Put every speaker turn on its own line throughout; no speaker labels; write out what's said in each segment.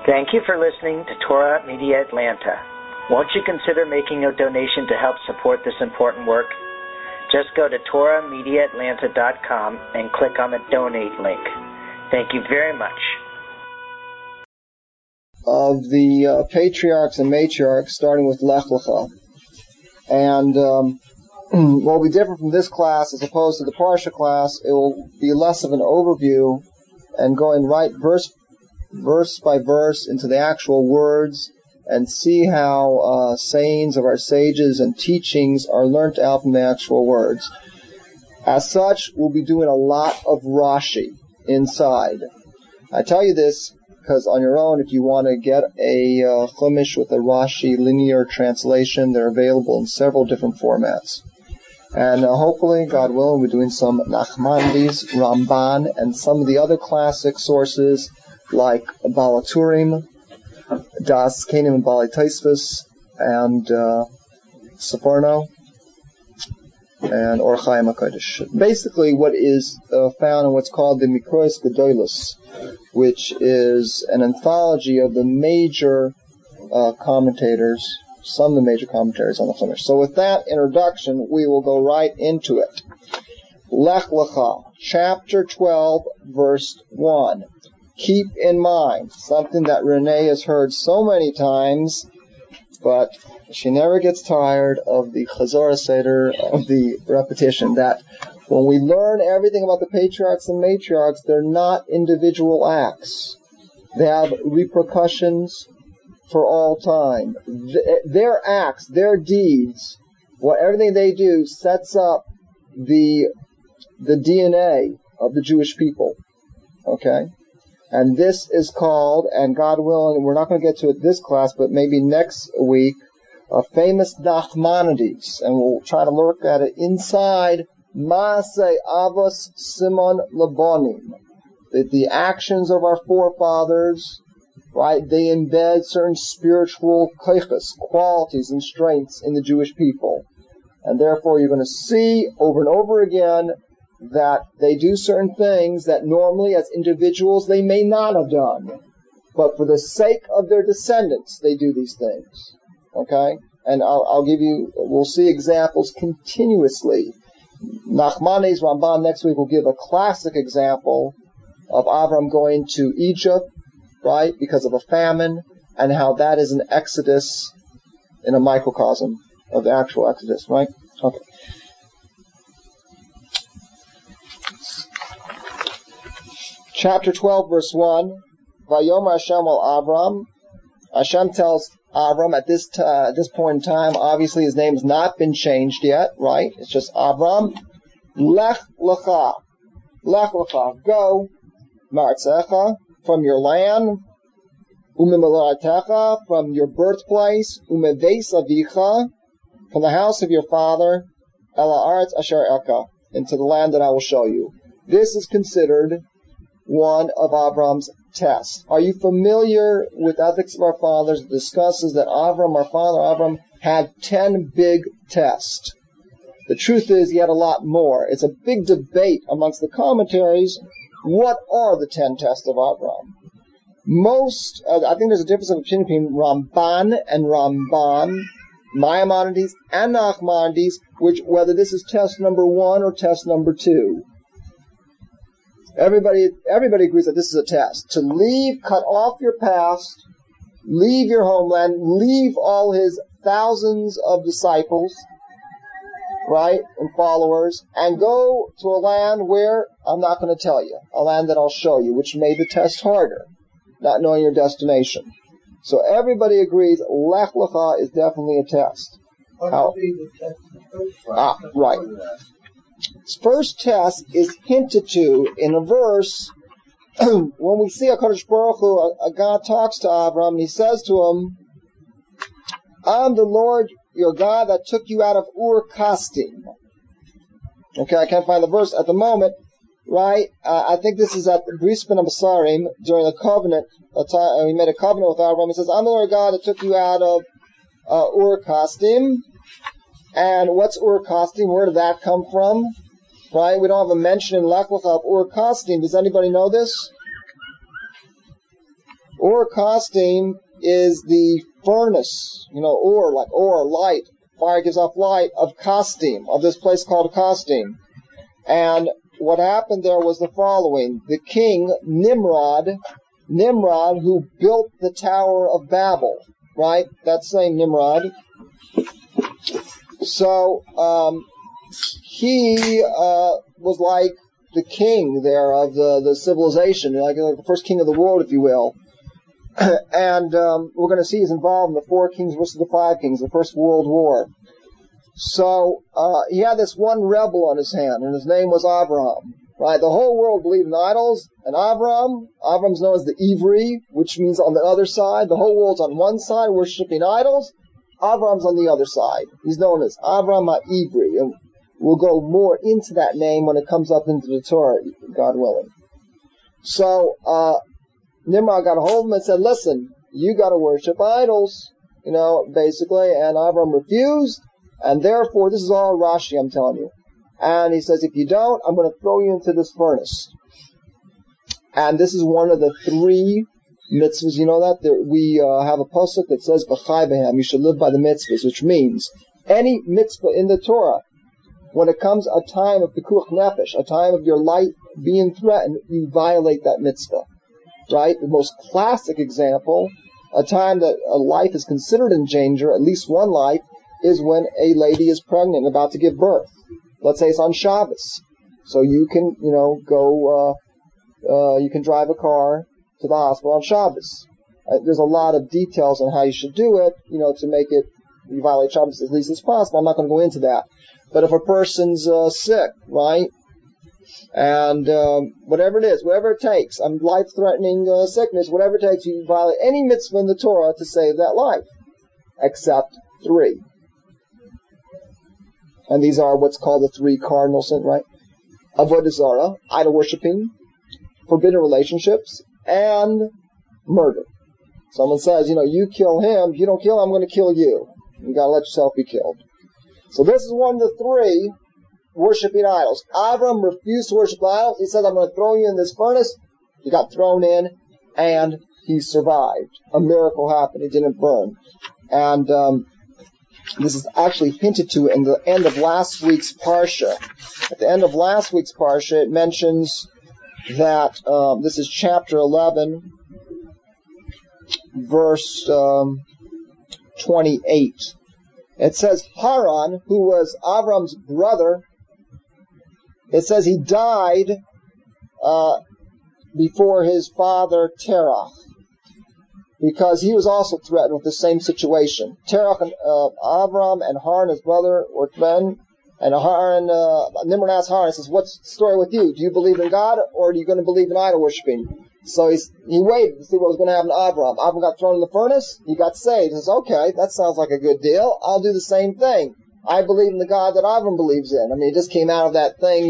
Thank you for listening to Torah Media Atlanta. Won't you consider making a donation to help support this important work? Just go to TorahMediaAtlanta.com and click on the donate link. Thank you very much.
Of the patriarchs and matriarchs, starting with Lech Lecha. And what will be different from this class as opposed to the Parsha class, it will be less of an overview and going right verse by verse into the actual words and see how sayings of our sages and teachings are learnt out from the actual words. As such, we'll be doing a lot of Rashi inside. I tell you this because on your own, if you want to get a Chumash with a Rashi linear translation, they're available in several different formats. And hopefully, God willing, we're doing some Nachmanides, Ramban, and some of the other classic sources like Balaturim, Das Kenim and Bali Taisvis, and Seforno, and Or Chaim HaKodesh. Basically, what is found in what's called the Mikrois Gedolos, which is an anthology of the major commentators, some of the major commentaries on the Chumash. So with that introduction, we will go right into it. Lech Lecha, chapter 12, verse 1. Keep in mind something that Renee has heard so many times, but she never gets tired of the Chazorah Seder, of the repetition, that when we learn everything about the patriarchs and matriarchs, they're not individual acts. They have repercussions for all time. Their acts, their deeds, everything they do sets up the DNA of the Jewish people. Okay? And this is called, and God willing, we're not going to get to it this class, but maybe next week, a famous Nachmanides, and we'll try to look at it inside Maaseh Avos Simon Labonim. The actions of our forefathers, right, they embed certain spiritual koiches, qualities and strengths in the Jewish people. And therefore you're going to see over and over again that they do certain things that normally as individuals they may not have done. But for the sake of their descendants, they do these things. Okay? And we'll see examples continuously. Nachmanides Ramban next week will give a classic example of Avram going to Egypt, right, because of a famine, and how that is an exodus in a microcosm of the actual exodus, right? Okay. Chapter 12, verse 1, Vayomer Hashem al Avram. Hashem tells Avram at this point in time, obviously his name has not been changed yet, right? It's just Avram. Lech Lecha. Lech Lecha. Go, Ma'artzecha, from your land, Umimalatecha, from your birthplace, Umeveis Avicha, from the house of your father, Ela Aretz Asher Eka, into the land that I will show you. This is considered one of Avram's tests. Are you familiar with Ethics of Our Fathers? It discusses that Avram, our father Avram, had 10 big tests. The truth is he had a lot more. It's a big debate amongst the commentaries. What are the 10 tests of Avram? I think there's a difference of opinion between Ramban and Ramban, Maimonides and Nachmanides, whether this is test number 1 or test number 2. Everybody agrees that this is a test. To cut off your past, leave your homeland, leave all his thousands of disciples, right, and followers, and go to a land where I'm not going to tell you, a land that I'll show you, which made the test harder, not knowing your destination. So everybody agrees Lech Lecha is definitely a test. Right. His first test is hinted to in a verse when we see HaKadosh Baruch Hu, God talks to Avram, and he says to him, I'm the Lord your God that took you out of Ur-Kasdim. Okay, I can't find the verse at the moment, right? I think this is at Bris Ben Abasarim, during the covenant, he made a covenant with Avram. He says, I'm the Lord God that took you out of Ur-Kasdim. And what's Ur-Kasdim? Where did that come from? Right? We don't have a mention in Lech Lecha of Ur-Kasdim. Does anybody know this? Ur Kasdim is the furnace, Ur, like Ur, light. Fire gives off light of Kasdim, of this place called Kasdim. And what happened there was the following. The king, Nimrod, who built the Tower of Babel, right? That same Nimrod. So, he was like the king there of the civilization, like the first king of the world, if you will. And we're going to see he's involved in the 4 kings versus the 5 kings, the First World War. So he had this one rebel on his hand, and his name was Avram. Right? The whole world believed in idols, and Avram's known as the Ivri, which means on the other side. The whole world's on one side, worshiping idols. Avram's on the other side. He's known as Avram HaIvri, and we'll go more into that name when it comes up into the Torah, God willing. So Nimrod got a hold of him and said, listen, you got to worship idols, basically, and Avram refused, and therefore, this is all Rashi, I'm telling you. And he says, if you don't, I'm going to throw you into this furnace. And this is one of the 3 mitzvahs. You know that? We have a pasuk that says, B'chai b'hem, you should live by the mitzvahs, which means any mitzvah in the Torah, when it comes a time of pikuach nefesh, a time of your life being threatened, you violate that mitzvah. Right? The most classic example, a time that a life is considered in danger, at least one life, is when a lady is pregnant, about to give birth. Let's say it's on Shabbos. So you can, you can drive a car to the hospital on Shabbos. There's a lot of details on how you should do it, to make it, you violate Shabbos as least as possible. I'm not going to go into that. But if a person's sick, right, and whatever it is, whatever it takes, life-threatening sickness, whatever it takes, you violate any mitzvah in the Torah to save that life, except 3. And these are what's called the 3 cardinal sins, right? Avodah Zarah, idol worshipping, forbidden relationships, and murder. Someone says, you kill him. If you don't kill him, I'm going to kill you. You got to let yourself be killed. So this is one of the 3 worshiping idols. Avram refused to worship idols. He said, I'm going to throw you in this furnace. He got thrown in, and he survived. A miracle happened. He didn't burn. And this is actually hinted to in the end of last week's Parsha. At the end of last week's Parsha, it mentions that, this is chapter 11, verse 28. It says Haran, who was Avram's brother, it says he died before his father Terach, because he was also threatened with the same situation. Terach and Avram and Haran, his brother, were threatened, and Haran, Nimrod asked Haran, says, what's the story with you? Do you believe in God, or are you going to believe in idol worshipping? So he waited to see what was going to happen to Avram. Avram got thrown in the furnace. He got saved. He says, okay, that sounds like a good deal. I'll do the same thing. I believe in the God that Avram believes in. I mean, he just came out of that thing,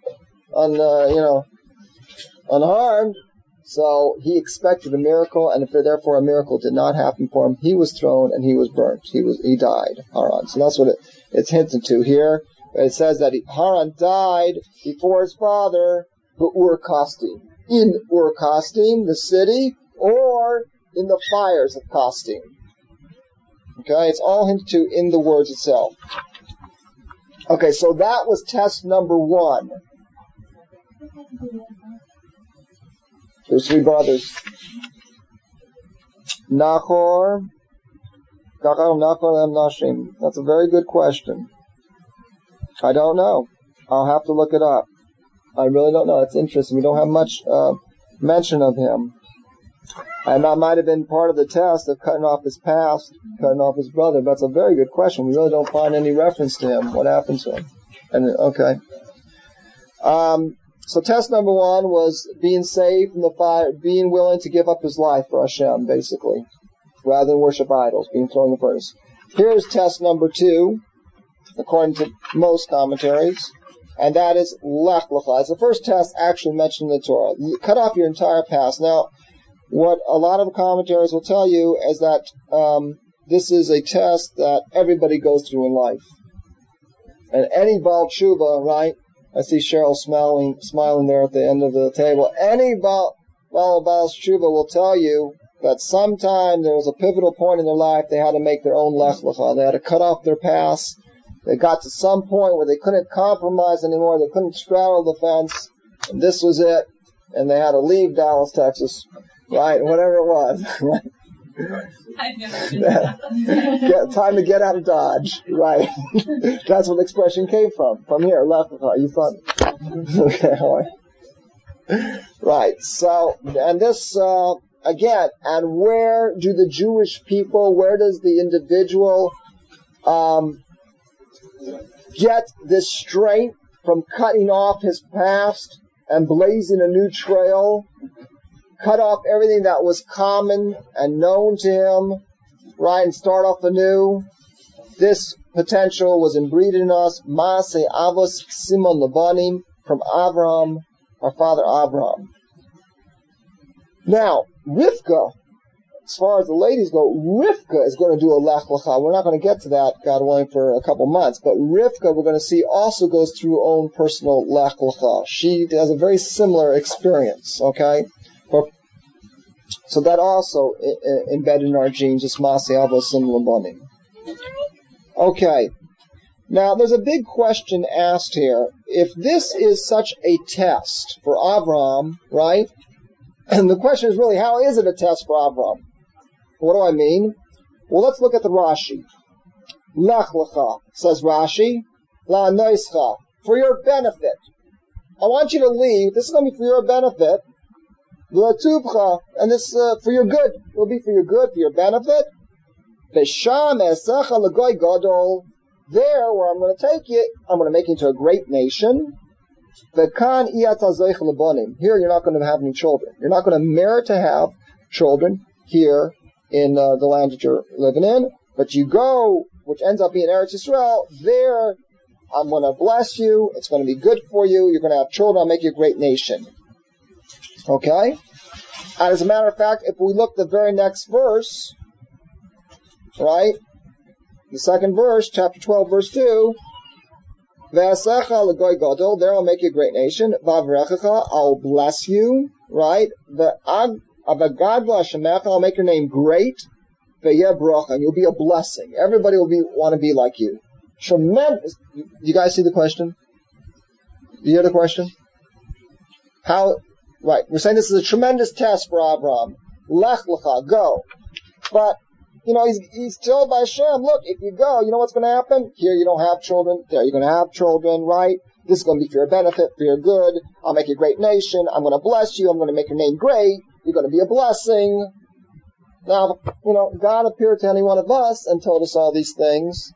unharmed. So he expected a miracle, and if therefore a miracle did not happen for him, he was thrown and he was burnt. He died, Haran. So that's what it's hinted to here. It says that Haran died before his father, Ur Kasdim. In Ur Kasdim, the city, or in the fires of Kasdim. Okay, it's all hinted to in the words itself. Okay, so that was test number 1. There's 3 brothers. Nachor, Nashim. That's a very good question. I don't know. I'll have to look it up. I really don't know. It's interesting. We don't have much mention of him. And that might have been part of the test of cutting off his past, cutting off his brother. But it's a very good question. We really don't find any reference to him. What happened to him? Okay. So test number 1 was being saved from the fire, being willing to give up his life for Hashem, basically, rather than worship idols, being thrown in the furnace. Here's test number 2, according to most commentaries, and that is Lech Lecha. It's the first test actually mentioned in the Torah. Cut off your entire past. Now, what a lot of commentaries will tell you is that this is a test that everybody goes through in life. And any Baal Tshuva, right? I see Cheryl smiling there at the end of the table. Any Baal Tshuva will tell you that sometime there was a pivotal point in their life they had to make their own Lech Lecha. They had to cut off their past. They got to some point where they couldn't compromise anymore. They couldn't straddle the fence. And this was it. And they had to leave Dallas, Texas, right? Whatever it was.
I've never been that.
Time to get out of Dodge, right? That's where the expression came from. From here, Lech Lecha. You thought, okay, all right. Right. So, and this, again, and where do the Jewish people, where does the individual, get this strength from cutting off his past and blazing a new trail, cut off everything that was common and known to him, right, and start off anew? This potential was inbreeded in us, Maaseh Avos Simon Labanim, from Abraham, our father Abraham. Now, Rivka, as far as the ladies go, Rivka is going to do a Lech Lecha. We're not going to get to that, God willing, for a couple months. But Rivka, we're going to see, also goes through her own personal Lech Lecha. She has a very similar experience, okay? So that also embedded in our genes, is Maaseh Avos Simon Labanim. Okay. Now, there's a big question asked here. If this is such a test for Abraham, right? And the question is really, how is it a test for Abraham? What do I mean? Well, let's look at the Rashi. Lech Lecha, says Rashi, La Noischa, for your benefit. I want you to leave. This is going to be for your benefit. La Tubcha, and this for your good. It will be for your good, for your benefit. Besham Esecha L'Goy Gadol. There, where I'm going to take you, I'm going to make you into a great nation. V'kan iyata zoich lebanim. Here, you're not going to have any children. You're not going to merit to have children here in the land that you're living in. But you go, which ends up being Eretz Yisrael, there, I'm going to bless you. It's going to be good for you. You're going to have children. I'll make you a great nation. Okay? And as a matter of fact, if we look at the very next verse, right? The second verse, chapter 12, verse 2, V'asecha l'goy gadol, there I'll make you a great nation. V'avrechecha, I'll bless you, right? V'agadla shemecha, I'll make your name great. V'yeh bracha, and you'll be a blessing. Everybody will want to be like you. Tremendous. You guys see the question? Do you hear the question? How? Right. We're saying this is a tremendous test for Abraham. Lech lecha, go. But he's told by Hashem, look, if you go, you know what's going to happen? Here you don't have children. There you're going to have children, right? This is going to be for your benefit, for your good. I'll make you a great nation. I'm going to bless you. I'm going to make your name great. You're going to be a blessing. Now, God appeared to any one of us and told us all these things.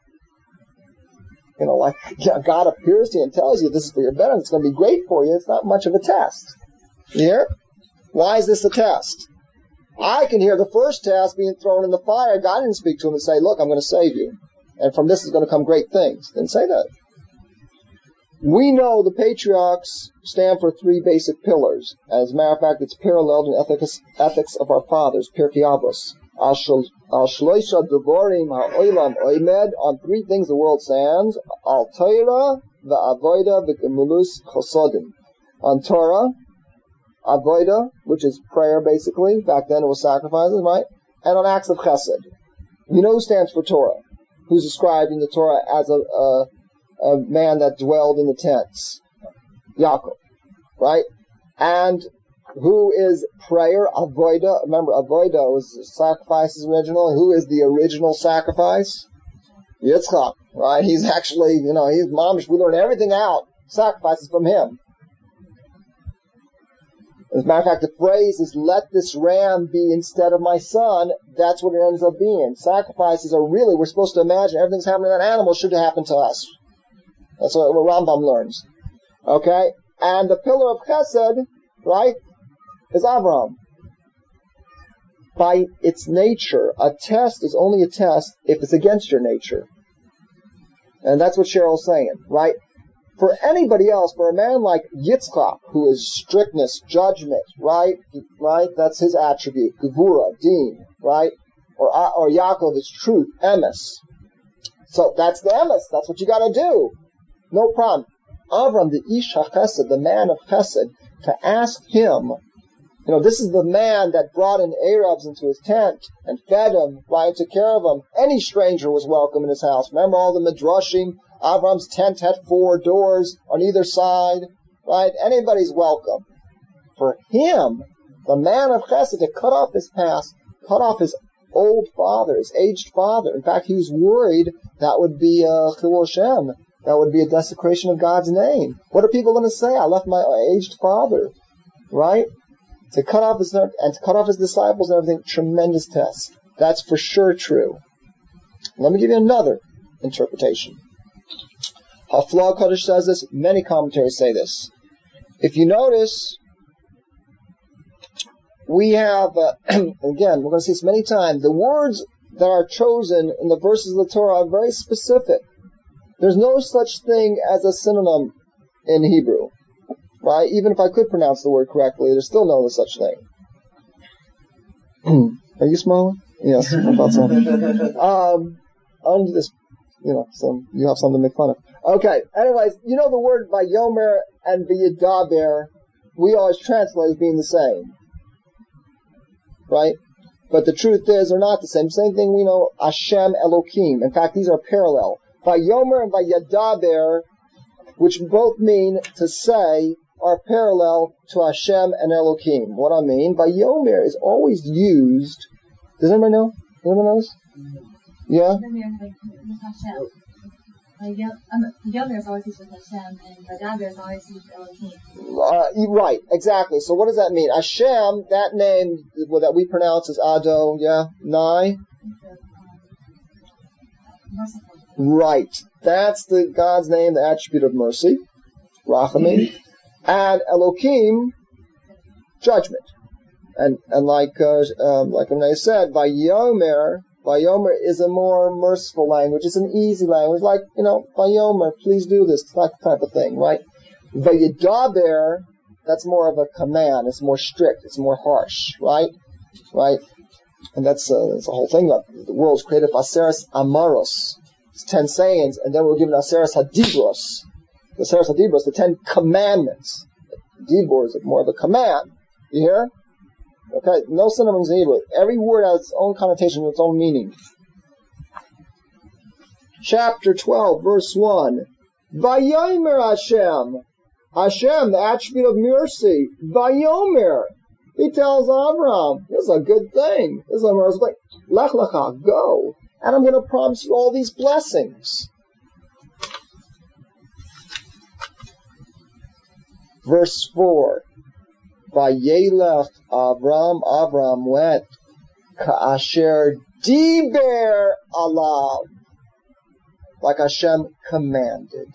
God appears to you and tells you this is for your benefit. It's going to be great for you. It's not much of a test. You hear? Why is this a test? I can hear the first test being thrown in the fire. God didn't speak to him and say, look, I'm going to save you. And from this is going to come great things. Didn't say that. We know the patriarchs stand for three basic pillars. As a matter of fact, it's paralleled in ethics of our fathers, Pirkei Avos. Al shloisha devorim ha'olam oimed, on three things the world stands. Al Torah, va'avoda, v'gemulus chosodim. On Torah, Avodah, which is prayer basically. Back then it was sacrifices, right? And on acts of chesed. You know who stands for Torah? Who's described in the Torah as a man that dwelled in the tents? Yaakov, right? And who is prayer? Avodah. Remember, Avodah was sacrifices original. Who is the original sacrifice? Yitzchak, right? He's actually, he's mamish. We learn everything out. Sacrifices from him. As a matter of fact, the phrase is, let this ram be instead of my son. That's what it ends up being. Sacrifices are really, we're supposed to imagine everything's happening to that animal should happen to us. That's what Rambam learns. Okay? And the pillar of chesed, right, is Abraham. By its nature, a test is only a test if it's against your nature. And that's what Cheryl's saying, right? For anybody else, for a man like Yitzchak, who is strictness, judgment, right? That's his attribute. Gevura, din, right? Or Yaakov is truth, emes. So that's the emes. That's what you got to do. No problem. Avram, the ish hachesed, the man of chesed, to ask him This is the man that brought in Arabs into his tent and fed him, right, took care of him. Any stranger was welcome in his house. Remember all the Midrashim? Avram's tent had 4 doors on either side, right? Anybody's welcome. For him, the man of Chesed, to cut off his past, cut off his old father, his aged father. In fact, he was worried that would be Chilul Hashem. That would be a desecration of God's name. What are people going to say? I left my aged father, right? To cut off his disciples and everything, tremendous test. That's for sure true. Let me give you another interpretation. Haflah Kodesh says this. Many commentaries say this. If you notice, we have, again, we're going to see this many times, the words that are chosen in the verses of the Torah are very specific. There's no such thing as a synonym in Hebrew. Right? Even if I could pronounce the word correctly, there's still no such thing. Are you smiling? Yes, I thought so. I'll do this, so you have something to make fun of. Okay, anyways, the word Vayomer and V'yidaber, we always translate as being the same. Right? But the truth is, they're not the same. Same thing we know, Hashem, Elohim. In fact, these are parallel. Vayomer and V'yidaber, which both mean to say, are parallel to Hashem and Elohim. What I mean, Vayomer is always used. Does anybody know? Anyone knows? Yeah?
Vayomer is always used with Hashem, and Vadaber is always used with Elohim.
Right, exactly. So what does that mean? Hashem, that name that we pronounce as Ado, yeah? Nai? Right. That's God's name, the attribute of mercy. Rachamim. And Elohim, judgment. And like Renee said, Vayomer is a more merciful language. It's an easy language. Like, Vayomer, please do this, that type of thing, right? Vayidaber, that's more of a command. It's more strict. It's more harsh, right? Right? And that's the whole thing. The world's created Aseres Amaros. It's 10 sayings, and then we're given Aseres Hadibros. The Aseres Hadibros, the 10 commandments. Dibur is more of a command. You hear? Okay, no synonyms in Hebrew. Every word has its own connotation, its own meaning. Chapter 12, verse 1. Vayomer Hashem. Hashem, the attribute of mercy. Vayomer. He tells Abraham, this is a good thing. This is a mercy. Lech lecha, go. And I'm going to promise you all these blessings. Verse 4. Vayelech Avram went ka'asher diber alav, like Hashem commanded.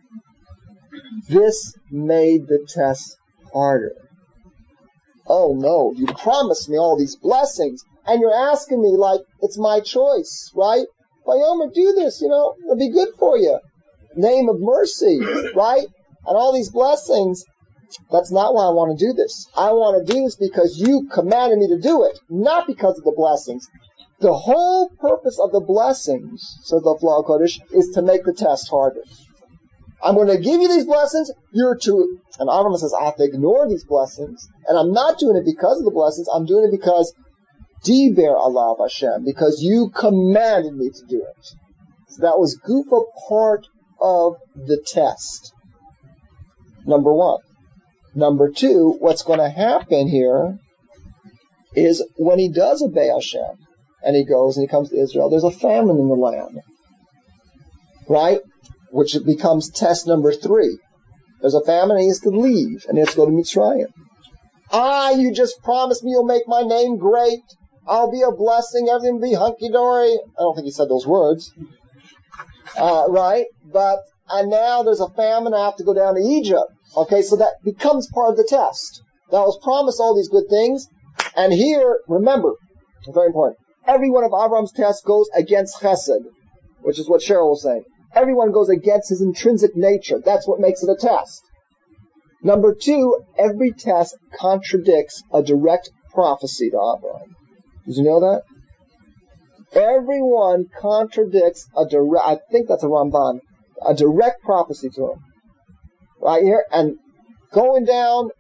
This made the test harder. Oh no, you promised me all these blessings, and you're asking me like it's my choice, right? Vayomer, do this, it'll be good for you. Name of mercy, right? And all these blessings. That's not why I want to do this. I want to do this because you commanded me to do it, not because of the blessings. The whole purpose of the blessings, says the Haflah Kodesh, is to make the test harder. I'm going to give you these blessings, and Avram says, I have to ignore these blessings, and I'm not doing it because of the blessings, I'm doing it because Diber alav Hashem, because you commanded me to do it. So that was a part of the test. Number 1. Number 2, what's going to happen here is when he does obey Hashem, and he goes and he comes to Israel, there's a famine in the land. Right? Which becomes test number 3. There's a famine and he has to leave, and he has to go to Mitzrayim. You just promised me you'll make my name great. I'll be a blessing, everything will be hunky-dory. I don't think he said those words. Right? And now there's a famine, I have to go down to Egypt. Okay, so that becomes part of the test. Now, I was promised all these good things, and here, remember, very important, every one of Avram's tests goes against Chesed, which is what Cheryl was saying. Everyone goes against his intrinsic nature. That's what makes it a test. Number 2, every test contradicts a direct prophecy to Avram. Did you know that? Everyone contradicts I think that's a Ramban, a direct prophecy to him. Right here, and going down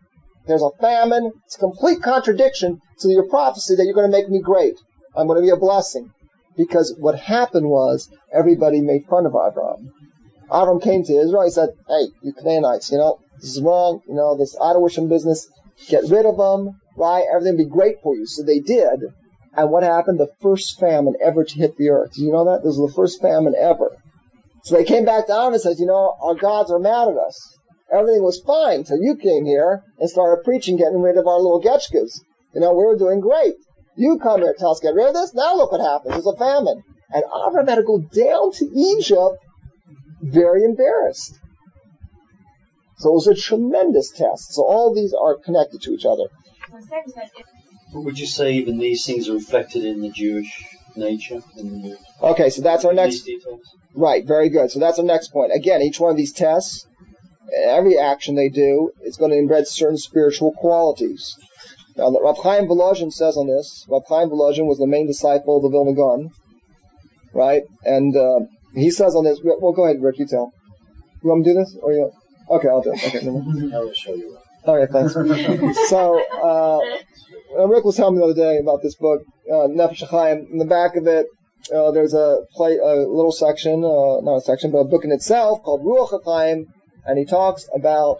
There's a famine. It's a complete contradiction to your prophecy that you're going to make me great. I'm going to be a blessing. Because what happened was everybody made fun of Avram. Avram came to Israel. He said, hey, you Canaanites, this is wrong. This idol worship business, get rid of them, right? Everything will be great for you. So they did. And what happened? The first famine ever to hit the earth. Do you know that? This was the first famine ever. So they came back to Avram and said, our gods are mad at us. Everything was fine until you came here and started preaching, getting rid of our little getchkas. We were doing great. You come here, tell us to get rid of this. Now look what happens. There's a famine. And Avram had to go down to Egypt very embarrassed. So it was a tremendous test. So all these are connected to each other.
But would you say even these things are reflected in the Jewish nature?
Okay, so that's our next... Right, very good. So that's our next point. Again, each one of these tests, every action they do, is going to embed certain spiritual qualities. Now, Rav Chaim Volozhin says on this, Rav Chaim Volozhin was the main disciple of the Vilna Gaon, right? And he says on this, well, go ahead, Rick, you tell. You want me to do this? Or you? Okay, I'll do it. Okay,
I will show you.
Okay, thanks. So, Rick was telling me the other day about this book, Nefesh HaChaim. In the back of it, there's a little section, not a section, but a book in itself called Ruach HaChaim, and he talks about,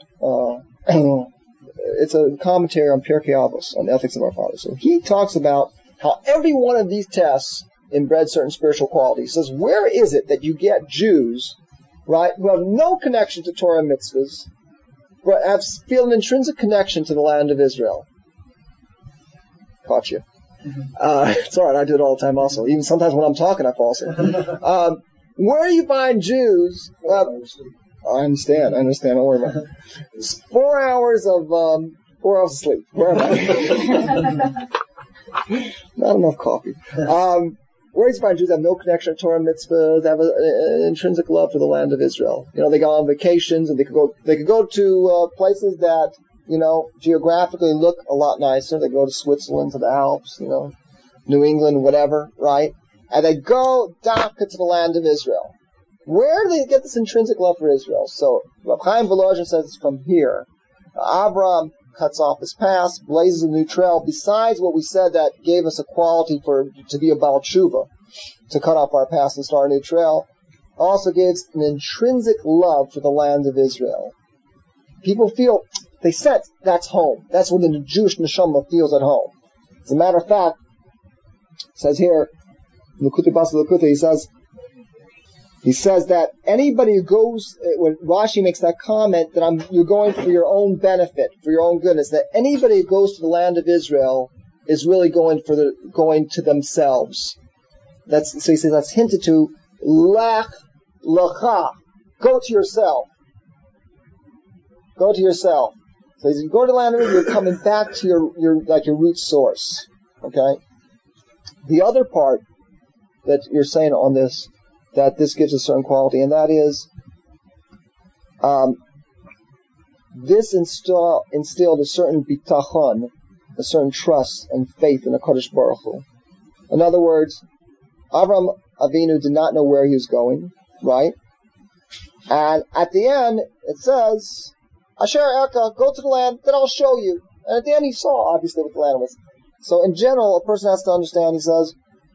it's a commentary on Pirkei Avos, on the ethics of our fathers. So he talks about how every one of these tests embed certain spiritual qualities. He says, where is it that you get Jews, right, who have no connection to Torah and mitzvahs, but feel an intrinsic connection to the land of Israel? Caught you. It's alright, I do it all the time also. Even sometimes when I'm talking, I fall asleep. Where do you find Jews? I understand, don't worry about it. It's 4 hours of sleep. Where am I? Not enough coffee. Where do you find Jews that have no connection to Torah and mitzvahs, that have an intrinsic love for the land of Israel? They go on vacations, and they could go to places that, geographically look a lot nicer. They go to Switzerland, to the Alps, New England, whatever, right? And they go dafka to the land of Israel. Where do they get this intrinsic love for Israel? So, Rav Chaim Volozhin says it's from here. Abraham cuts off his past, blazes a new trail, besides what we said that gave us a quality to be a Baal Tshuva, to cut off our past and start a new trail, also gives an intrinsic love for the land of Israel. People feel, they sense that's home. That's where the Jewish neshama feels at home. As a matter of fact, it says here, L'Kutei Bas L'Kutei, he says that anybody who goes, when Rashi makes that comment that you're going for your own benefit, for your own goodness, that anybody who goes to the land of Israel is really going to themselves. So he says that's hinted to, Lech Lecha, go to yourself. Go to yourself. So as you go to the land of Israel, you're coming back to your root source. Okay? The other part that you're saying on this, that this gives a certain quality, and that is, this instilled a certain bitachon, a certain trust and faith in the Kodesh Baruch Hu. In other words, Avram Avinu did not know where he was going, right? And at the end, it says, Asher Eka, go to the land, then I'll show you. And at the end, he saw, obviously, what the land was. So in general, a person has to understand, he says,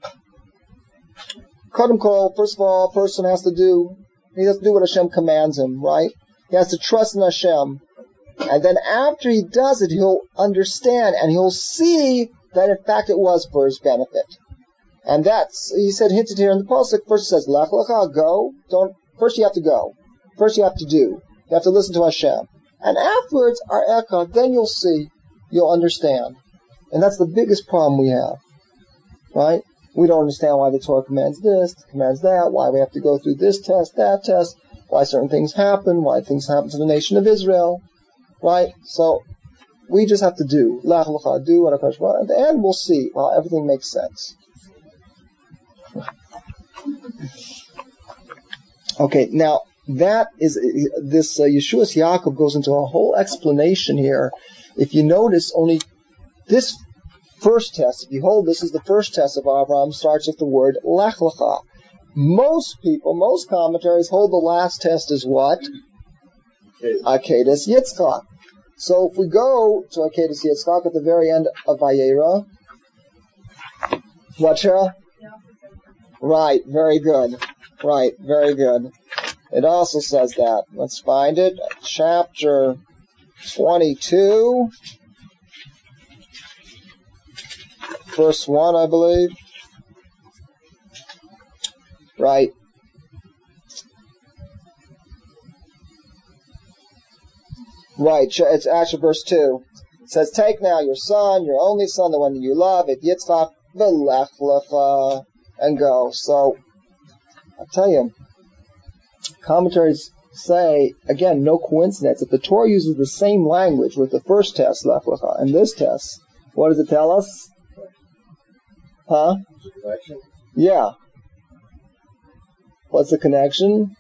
Kodem Kol, first of all, a person has to do what Hashem commands him, right? He has to trust in Hashem. And then after he does it, he'll understand and he'll see that in fact it was for his benefit. And that's, he said, hinted here in the Pasuk, first it says, Lech Lecha, go. First you have to go. First you have to do. You have to listen to Hashem. And afterwards, our Eka, then you'll see, you'll understand. And that's the biggest problem we have. Right? We don't understand why the Torah commands this, commands that, why we have to go through this test, that test, why certain things happen, why things happen to the nation of Israel. Right? So, we just have to do. Lech Lecha, do what HaKadosh Baruch Hu. At the end, we'll see how everything makes sense. Okay, now, that is, this Yeshuas Yaakov goes into a whole explanation here. If you notice, only this first test, if you hold this is the first test of Abraham, starts with the word Lech Lecha. Most people, most commentaries hold the last test as what? Akedas Yitzchak. So if we go to Akedah Yitzchak at the very end of Vayera, what, Cheryl? Right, very good. Right, very good. It also says that. Let's find it. Chapter 22, verse 1, I believe. Right. Right, it's actually verse 2. It says, take now your son, your only son, the one that you love, at Yitzchak, v'lech lecha, and go. So, I'll tell you, commentaries say, again, no coincidence, if the Torah uses the same language with the first test, lech lecha, and this test, what does it tell us? Huh? Yeah. What's the connection?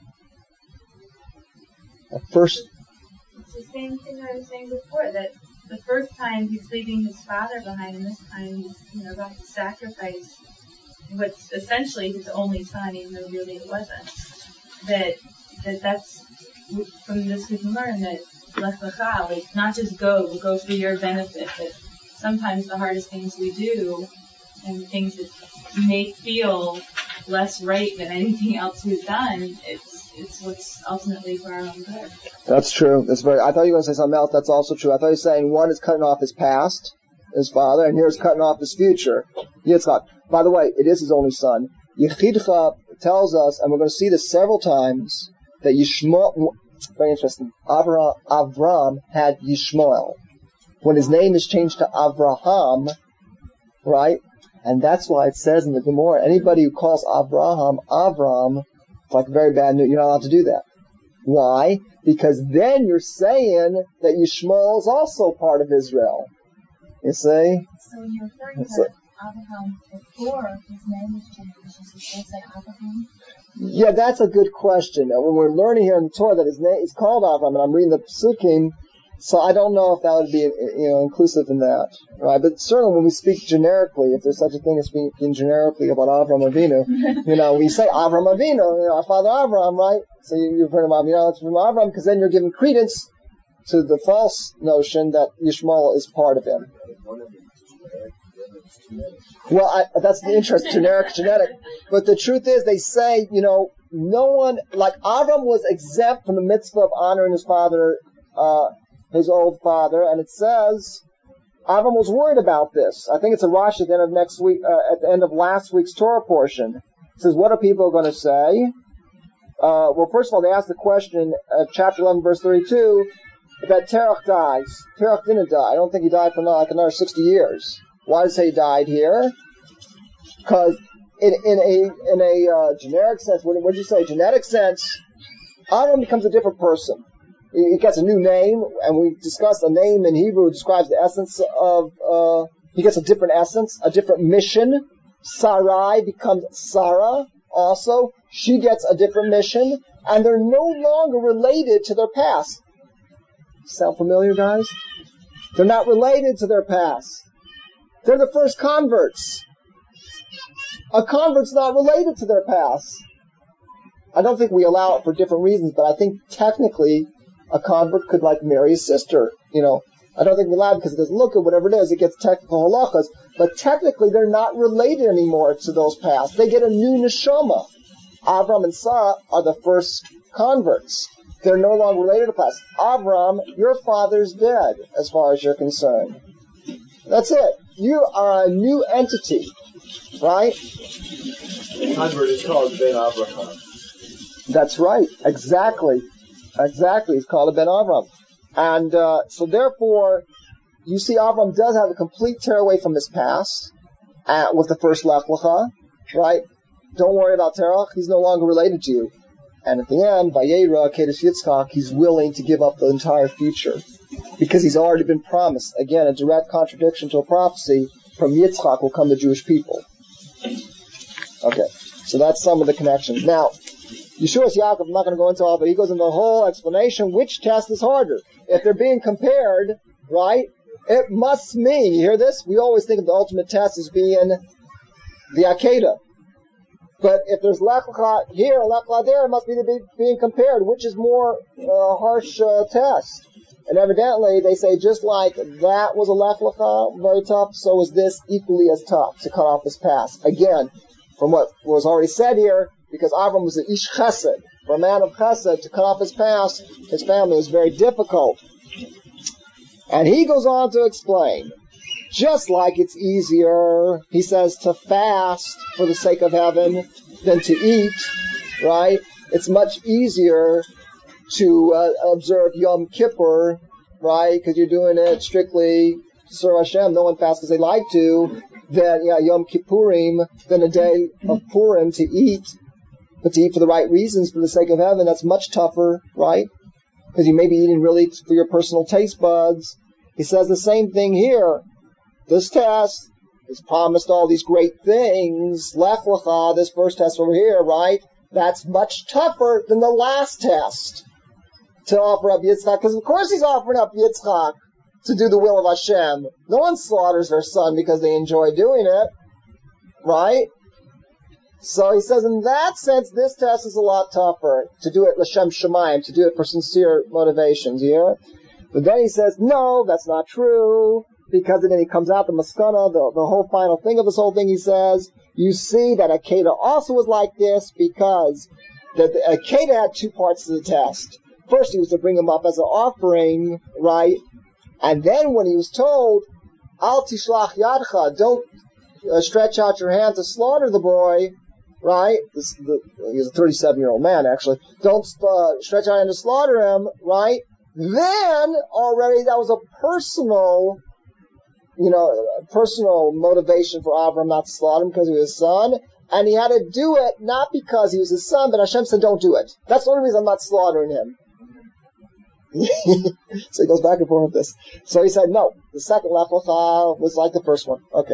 At first,
it's the same thing I was saying before, that the first time he's leaving his father behind, and this time he's about to sacrifice what's essentially his only son, even though really it wasn't. That's from this we can learn that lech lecha, like not just go for your benefit, but sometimes the hardest things we do and things that may feel less right than anything else we've done, it's what's ultimately for our own good.
That's true. I thought you were going to say something else. That's also true. I thought you were saying one is cutting off his past, his father, and here's cutting off his future. Yitzchak. By the way, it is his only son. Yechidcha tells us, and we're going to see this several times, that Yishmael, very interesting, Avram had Yishmael. When his name is changed to Avraham, right? And that's why it says in the Gemara, anybody who calls Avram, it's like very bad news. You're not allowed to do that. Why? Because then you're saying that Yishmael is also part of Israel. You see?
So when you're referring to Abraham before his name was changed, does it still say Abraham?
Yeah, that's a good question. When we're learning here in the Torah that his name is called Abraham, and I'm reading the Psukim, so I don't know if that would be, inclusive in that, right? But certainly when we speak generically, if there's such a thing as speaking generically about Avram Avinu, we say Avram Avinu, our father Avram, right? So you've heard of Avram, it's from Avram, because then you're giving credence to the false notion that Yishmael is part of him. Well, that's the interest, genetic. But the truth is, they say, no one, like Avram was exempt from the mitzvah of honoring his father, his old father, and it says Avram was worried about this. I think it's a Rashi at the end of next week, at the end of last week's Torah portion. It says, what are people going to say? Well, first of all, they ask the question, chapter 11, verse 32, that Terach dies. Terach didn't die. I don't think he died for another 60 years. Why does it say he died here? Because in a generic sense, what did you say? Genetic sense, Avram becomes a different person. He gets a new name, and we discussed a name in Hebrew describes the essence of, he gets a different essence, a different mission. Sarai becomes Sarah also. She gets a different mission, and they're no longer related to their past. Sound familiar, guys? They're not related to their past. They're the first converts. A convert's not related to their past. I don't think we allow it for different reasons, but I think technically a convert could marry his sister. I don't think we allow it because it doesn't look good, whatever it is, it gets technical halachas. But technically they're not related anymore to those past. They get a new neshama. Avram and Sarah are the first converts. They're no longer related to past. Avram, your father's dead, as far as you're concerned. That's it. You are a new entity, right?
The convert is called Ben Avraham.
That's right. Exactly. It's called a Ben Avram. And so therefore, you see Avram does have a complete tear away from his past with the first Lech Lecha, right? Don't worry about Terach. He's no longer related to you. And at the end, Vayera, Kedesh Yitzchak, he's willing to give up the entire future because he's already been promised. Again, a direct contradiction to a prophecy, from Yitzchak will come the Jewish people. Okay, so that's some of the connections. Now, Yeshua's Yaakov, I'm not going to go into all, but he goes into the whole explanation. Which test is harder? If they're being compared, right, it must mean, you hear this? We always think of the ultimate test as being the Akedah. But if there's Lech Lecha here and Lech Lecha there, it must be being compared. Which is more harsh test? And evidently, they say just like that was a Lech Lecha, very tough, so was this equally as tough to cut off his past. Again, from what was already said here, because Avram was an Ish Chesed, for a man of Chesed to cut off his past, his family was very difficult. And he goes on to explain, just like it's easier, he says, to fast for the sake of heaven than to eat, right? It's much easier to observe Yom Kippur, right? Because you're doing it strictly to serve Hashem. No one fasts because they like to. Than Yom Kippurim, than a day of Purim to eat, but to eat for the right reasons, for the sake of heaven, that's much tougher, right? Because you may be eating really for your personal taste buds. He says the same thing here. This test is promised all these great things. Lech Lecha, this first test over here, right? That's much tougher than the last test to offer up Yitzchak, because of course he's offering up Yitzchak to do the will of Hashem. No one slaughters their son because they enjoy doing it, right? So he says in that sense, this test is a lot tougher to do it l'shem shamayim, to do it for sincere motivations, you hear? But then he says, no, that's not true, because then he comes out the maskana, the whole final thing of this whole thing, he says, you see that Akedah also was like this, because Akedah had two parts to the test. First, he was to bring him up as an offering, right? And then when he was told, Al tishlach yadcha, don't stretch out your hand to slaughter the boy, right? He's a 37-year-old man, actually. Don't stretch out your hand to slaughter him, right? Then, already, that was a personal motivation for Avram not to slaughter him because he was his son. And he had to do it not because he was his son, but Hashem said, don't do it. That's the only reason I'm not slaughtering him. So he goes back and forth with this. So he said, no, the second Lech Lecha was like the first one. Okay.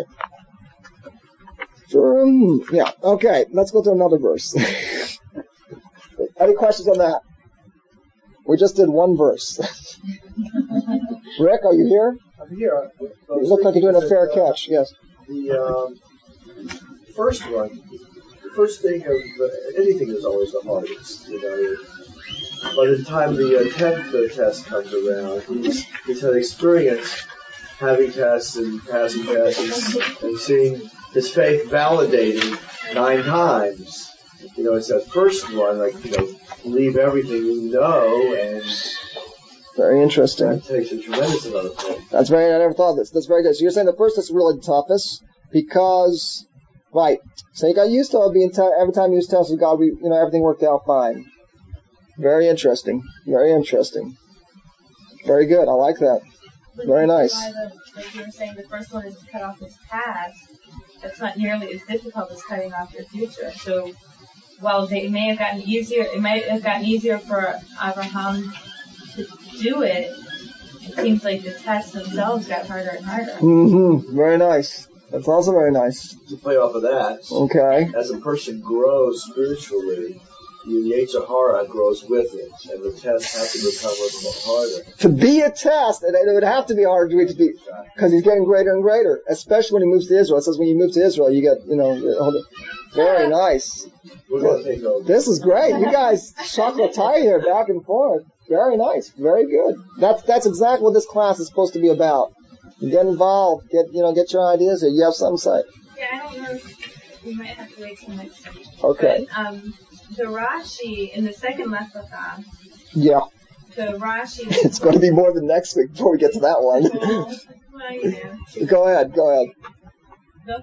Yeah, okay, let's go to another verse. Any questions on that? We just did one verse. Rick, are you here?
I'm here.
You look like you're doing a fair catch, yes.
The first one, the first thing of anything is always the hardest, By the time the 10th test comes around, he's had experience having tests and passing tests and seeing his faith validating 9 times. It's that first one, believe everything you know, and
very interesting.
That takes a tremendous amount of faith.
I never thought of this. That's very good. So you're saying the first is really the toughest because, right, so you got used to it being, every time you use tests with God, everything worked out fine. Very interesting. Very interesting. Very good. I like that. Very nice.
Like you were saying, the first one is to cut off his past. That's not nearly as difficult as cutting off your future. So while it may have gotten easier, it might have gotten easier for Abraham to do it. It seems like the tests themselves got harder and harder.
Mm-hmm. Very nice. That's also very nice.
To play off of that,
okay.
As a person grows spiritually, the Yetzer Hara grows with it, and the tests have to become a little harder.
To be a test, and it would have to be hard to be, because he's getting greater and greater, especially when he moves to Israel. It says when you move to Israel, you get, very nice. This is great. You guys chocolate tie here, back and forth. Very nice. Very good. That's exactly what this class is supposed to be about. You get involved, get your ideas here. You have something to say.
Yeah, I don't know if we might have to wait till next week.
Okay.
But, the Rashi in the second Lech Lecha.
Yeah.
The Rashi.
It's going to be more than next week before we get to that one. Go ahead.
The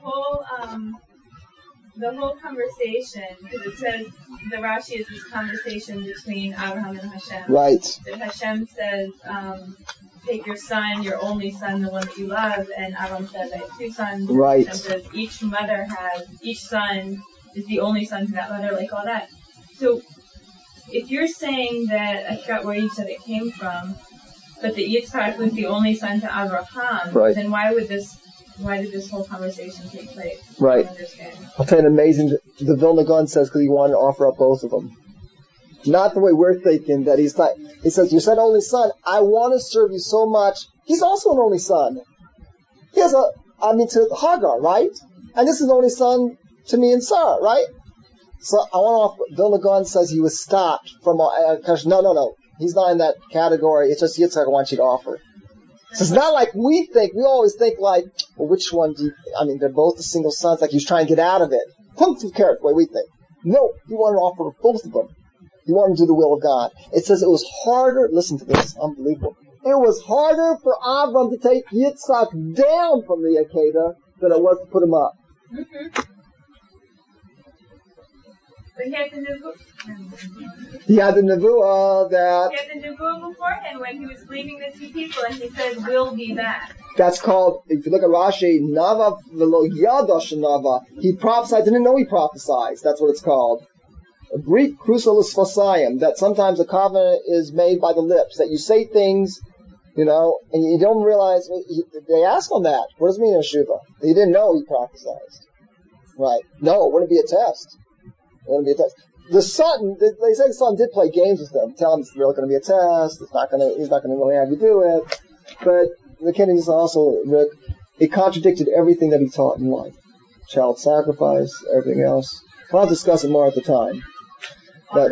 whole conversation, because it says the Rashi is this conversation between Abraham and Hashem.
Right.
That Hashem says, take your son, your only son, the one that you love, and Abraham says, I have 2 sons.
Right.
Hashem says, each son is the only son to that mother, like all that. So, if you're saying that, I forgot where you said it came from, but that Yitzchak was the only son to Abraham,
right.
Then why did this whole conversation take place?
Right. I'll tell you an amazing, the Vilna Gaon says because he wanted to offer up both of them. Not the way we're thinking, that he's not, he says, you said only son, I want to serve you so much. He's also an only son. He has to Hagar, right? And this is the only son to me and Sarah, right? So I want to offer, Vilna Gaon says he was stopped from, no. He's not in that category. It's just Yitzchak I want you to offer. So it's not like we think. We always think like, well, which one do you, they're both the single sons, like he's trying to get out of it. Punch of carrot, the way we think. No, he wanted to offer both of them. He wanted to do the will of God. It says it was harder, listen to this, unbelievable. It was harder for Avram to take Yitzchak down from the Akedah than it was to put him up.
Mm-hmm. But he had the nevuah.
He had the nevuah that...
He had the nevuah beforehand when he was leaving the two people, and he said, "We'll be back."
That's called, if you look at Rashi, Nava velo yada shenava. He prophesied, didn't know he prophesied. That's what it's called. Greek crucilis phosayim, that sometimes a covenant is made by the lips, that you say things, and you don't realize, they ask on that. What does it mean in Shuvah? He didn't know he prophesied. Right. No, it wouldn't be a test. The son, they say the son did play games with them, tell him it's really going to be a test, he's not going to really have you do it. But the Kennedys also, Rick, it contradicted everything that he taught in life. Child sacrifice, everything else. I'll discuss it more at the time. But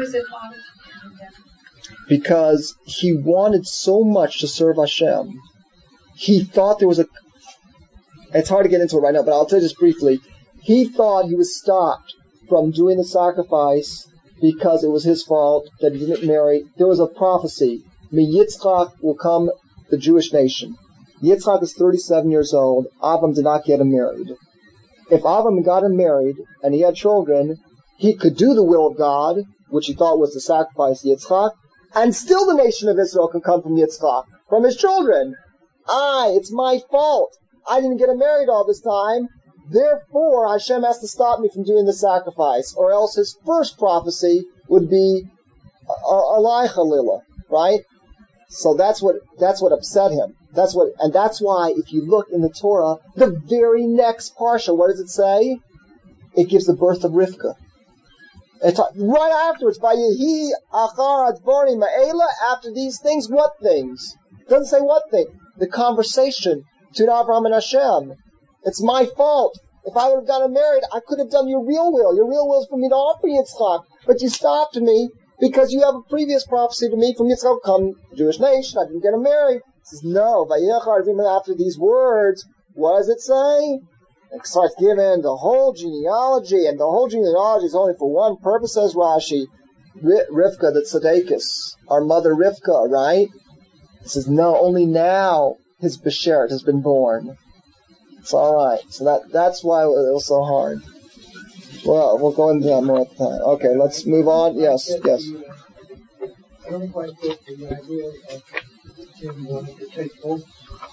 because he wanted so much to serve Hashem, he thought there was it's hard to get into it right now, but I'll tell you just briefly. He thought he was stopped from doing the sacrifice because it was his fault that he didn't marry. There was a prophecy. Yitzchak will come the Jewish nation. Yitzchak is 37 years old. Avram did not get him married. If Avram got him married and he had children, he could do the will of God, which he thought was to sacrifice Yitzchak, and still the nation of Israel can come from Yitzchak, from his children. It's my fault. I didn't get him married all this time. Therefore, Hashem has to stop me from doing the sacrifice, or else his first prophecy would be Alai Chalila, right? So that's what upset him. That's why if you look in the Torah, the very next parsha, what does it say? It gives the birth of Rivka. Right afterwards, Vayehi achar advarim ha'ela, after these things, what things? It doesn't say what thing. The conversation between Abraham and Hashem. It's my fault. If I would have gotten married, I could have done your real will. Your real will is for me to offer Yitzchak. But you stopped me because you have a previous prophecy to me from Yitzchak, come Jewish nation. I didn't get him married. It says, no. After these words, what does it say? It starts giving the whole genealogy, and the whole genealogy is only for one purpose, says Rashi. Rivka, the Tzedekis, our mother Rivka, right? It says, no, only now his Beshert has been born. It's alright. So that's why it was so hard. Well, we'll go into that more at the time. Okay, let's move on. Yes.
I don't quite get the idea of him wanting to take both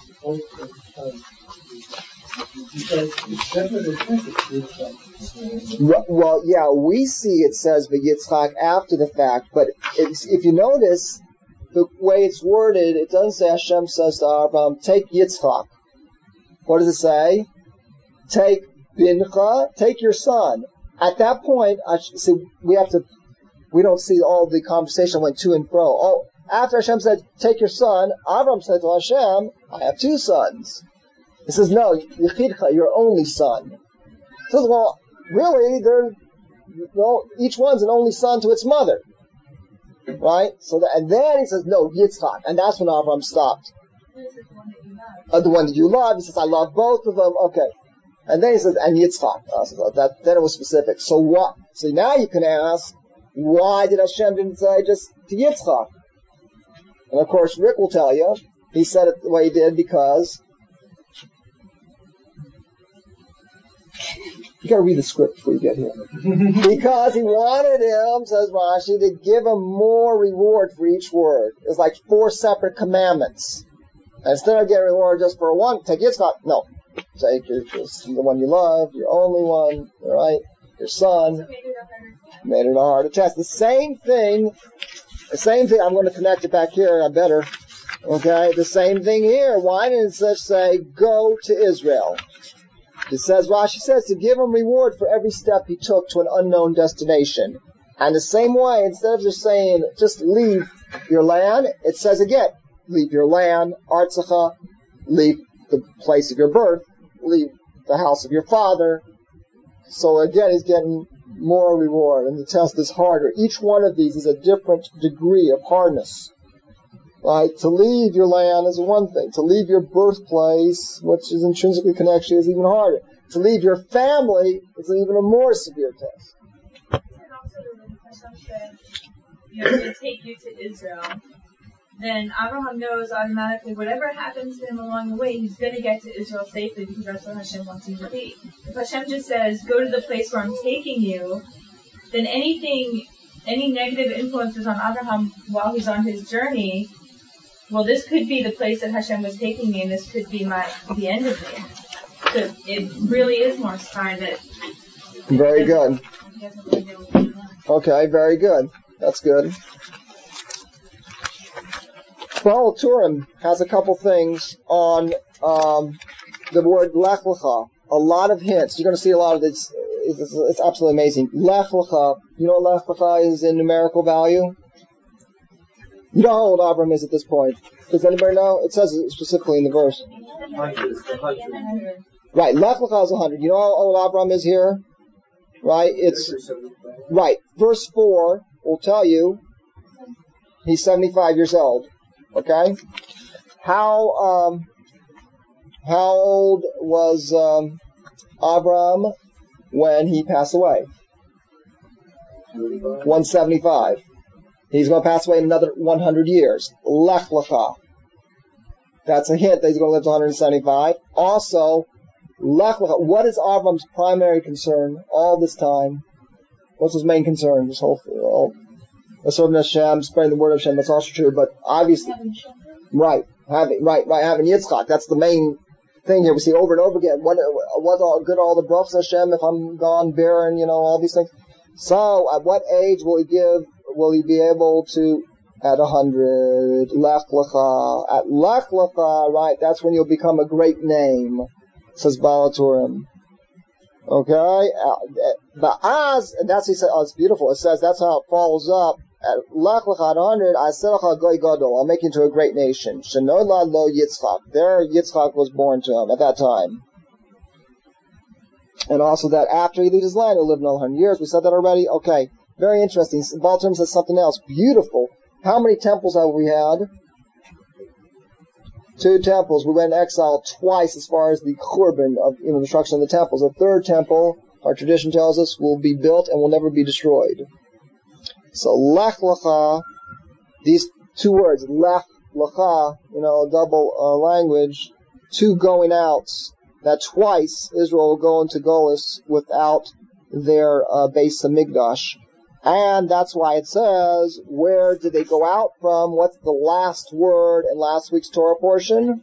because it's definitely Yitzchak.
Well, yeah, we see it says Yitzchak after the fact, but if you notice the way it's worded, it doesn't say Hashem says to Abraham, take Yitzchak. What does it say? Take Bincha, take your son. At that point, we don't see all the conversation went to and fro. After Hashem said, take your son, Avram said to Hashem, I have two sons. He says, no, Yechidcha, your only son. He says, well, really, each one's an only son to its mother. Right? And then he says, no, Yitzchak. And that's when Avram stopped. The one that you love. He says, I love both of them. Okay. And then he says, and Yitzchak. Then it was specific. So what? So now you can ask, why did Hashem didn't say just to Yitzchak? And of course, Rick will tell you, he said it the way he did because you gotta read the script before you get here. Because he wanted him, says Rashi, to give him more reward for each word. It was like 4 separate commandments. And instead of getting reward just for one, take Yitzchak. No. Take the one you love, your only one, right? Your son. Made it a harder test. The same thing, I'm going to connect it back here, I better. Okay? The same thing here. Why didn't it say, go to Israel? It says, Rashi says, to give him reward for every step he took to an unknown destination. And the same way, instead of just saying, just leave your land, it says again, leave your land, Artzacha, leave the place of your birth, leave the house of your father. So again, he's getting more reward, and the test is harder. Each one of these is a different degree of hardness. Right? To leave your land is one thing. To leave your birthplace, which is intrinsically connected, is even harder. To leave your family is even a more severe test.
And also, when Hashem said, to take you to Israel, then Abraham knows automatically whatever happens to him along the way, he's going to get to Israel safely because that's where Hashem wants him to be. If Hashem just says, go to the place where I'm taking you, then any negative influences on Abraham while he's on his journey, well, this could be the place that Hashem was taking me, and this could be the end of me. So it really is more scar that.
Very good. Okay, very good. That's good. Baal Turim has a couple things on the word Lech Lecha. A lot of hints. You're going to see a lot of this. It's absolutely amazing. Lech Lecha. You know what Lech Lecha is in numerical value? You know how old Abram is at this point? Does anybody know? It says it specifically in the verse.
100.
Right. Lech Lecha is 100. You know how old Abram is here? Right. It's right. Verse 4 will tell you he's 75 years old. Okay. How old was Abram when he passed away? 175. He's going to pass away in another 100 years. Lech Lecha. That's a hint that he's going to live to 175. Also, Lech Lecha. What is Avram's primary concern all this time? What's his main concern? This whole serving Hashem, spreading the word of Hashem. That's also true, but obviously, having Yitzchak. That's the main thing here. We see over and over again. What all the brachos Hashem if I'm gone barren? All these things. So, at what age will he be able to? At 100. Lech Lecha. At Lech Lecha, right? That's when you'll become a great name. Says Baal Turim. Okay? Ba'az, and that's, he said, it's beautiful. It says, that's how it follows up. At Lech Lecha at 100, Aselecha Goy Gadol. I'll make you into a great nation. Shenolad lo Yitzchak. There, Yitzchak was born to him at that time. And also that after he leaves his land, he'll live another 100 years. We said that already? Okay. Very interesting. Baal Turim says something else. Beautiful. How many temples have we had? 2 temples. We went in exile twice as far as the Churban of destruction of the temples. A third temple, our tradition tells us, will be built and will never be destroyed. So Lech Lecha, these 2 words, Lech Lecha, double language, 2 going outs. That twice Israel will go into Golus without their Beis Hamikdash. And that's why it says, where did they go out from? What's the last word in last week's Torah portion?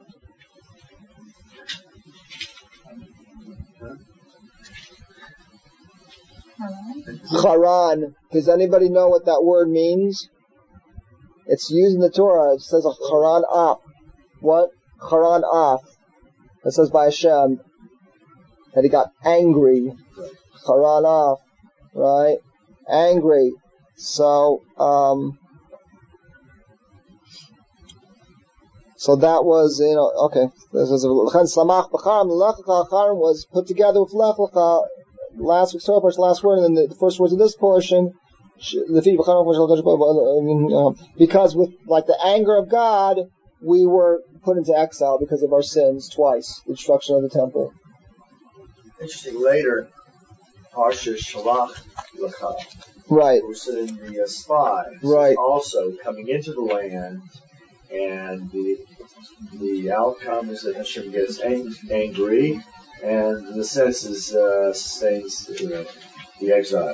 Haran. Does anybody know what that word means? It's used in the Torah. It says a Haran Af. What? Haran Af. It says by Hashem that he got angry. Haran Af. Right? Angry. So that was, okay. This was Samach B'charam. Lech Lecha was put together with Lech Lecha. Last week's Torah portion, last word, and then the first words of this portion. Because with the anger of God, we were put into exile because of our sins twice. The destruction of the temple.
Interesting. Later, Parsha Shalach Lecha.
Right.
We're sending the spies.
Right. Also
coming into the land, and the outcome is that Hashem gets angry, and in the sense is sustains the exile.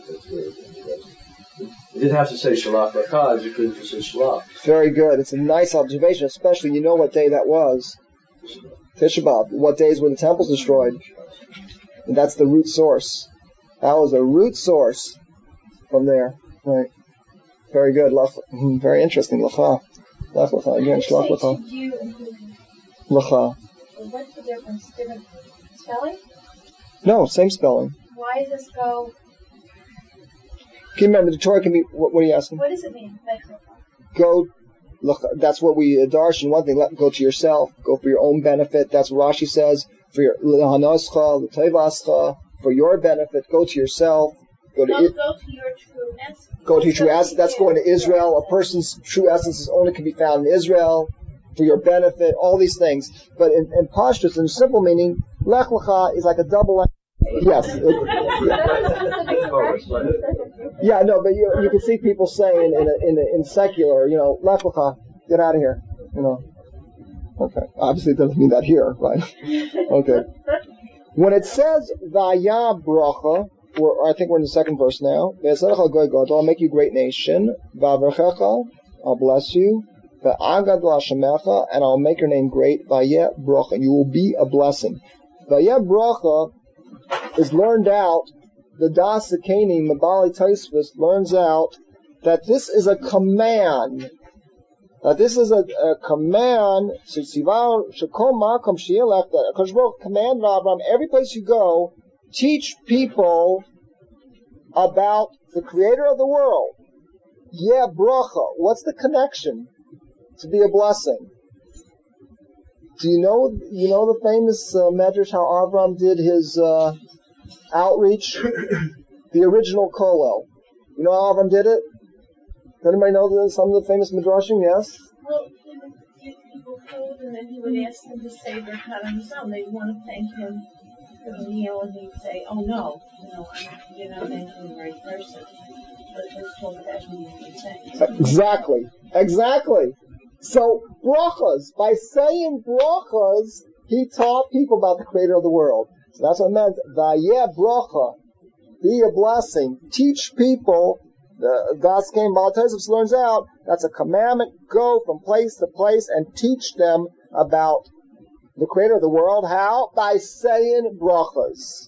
You didn't have to say Shalach Lecha, you could just say Shalach.
Very good. It's a nice observation, especially what day that was. Tisha B'Av. What days were the temples destroyed? And that's the root source. That was a root source from there. Right. Very good. Very interesting. Lecha. Lech Lecha. Again, Shalach Lecha. Lecha.
What's the difference? Different spelling?
No, same spelling.
Why does this go?
Can you remember, the Torah can be, what are you asking?
What does it mean?
Go, that's what we darshan. One thing, go to yourself. Go for your own benefit. That's what Rashi says. For your lehanoscha, l'tevascha, for your benefit, go to yourself. Go to
Go to your true essence.
Go to your true essence. That's going to Israel. A person's true essence only can be found in Israel for your benefit. All these things. But in Pashtus, in simple meaning, Lech Lecha is like a double. Yes. Yeah, no, but you can see people saying in secular, Lech Lecha, get out of here, Okay. Obviously, it doesn't mean that here, right? Okay. When it says Vaya Bracha, I think we're in the second verse now. I'll make you a great nation. Va'avarchecha, I'll bless you. Va'agad Hashemecha, and I'll make your name great. Vaya Bracha, and you will be a blessing. Vaya Bracha is learned out. The Das Sekeni Mabali Taisvis learns out that this is a command. This is a command. Command Abraham. Every place you go, teach people about the Creator of the world. Yeah, bracha. What's the connection to be a blessing? Do you know the famous medrash how Abraham did his outreach? The original Kollel. You know how Abraham did it? Does anybody know some of the famous midrashim? Yes?
Well, he would give people food, and then he would ask them to say their Karamazam. They'd want to thank him for the meal, and he'd say, oh no, you're not thanking the right person. Let's talk about who you can thank.
Exactly. So, brachas. By saying brachas, he taught people about the Creator of the world. So that's what it meant. Vayeh bracha. Be a blessing. Teach people. The Das came Baltazar learns out that's a commandment. Go from place to place and teach them about the Creator of the world. How? By saying brachas.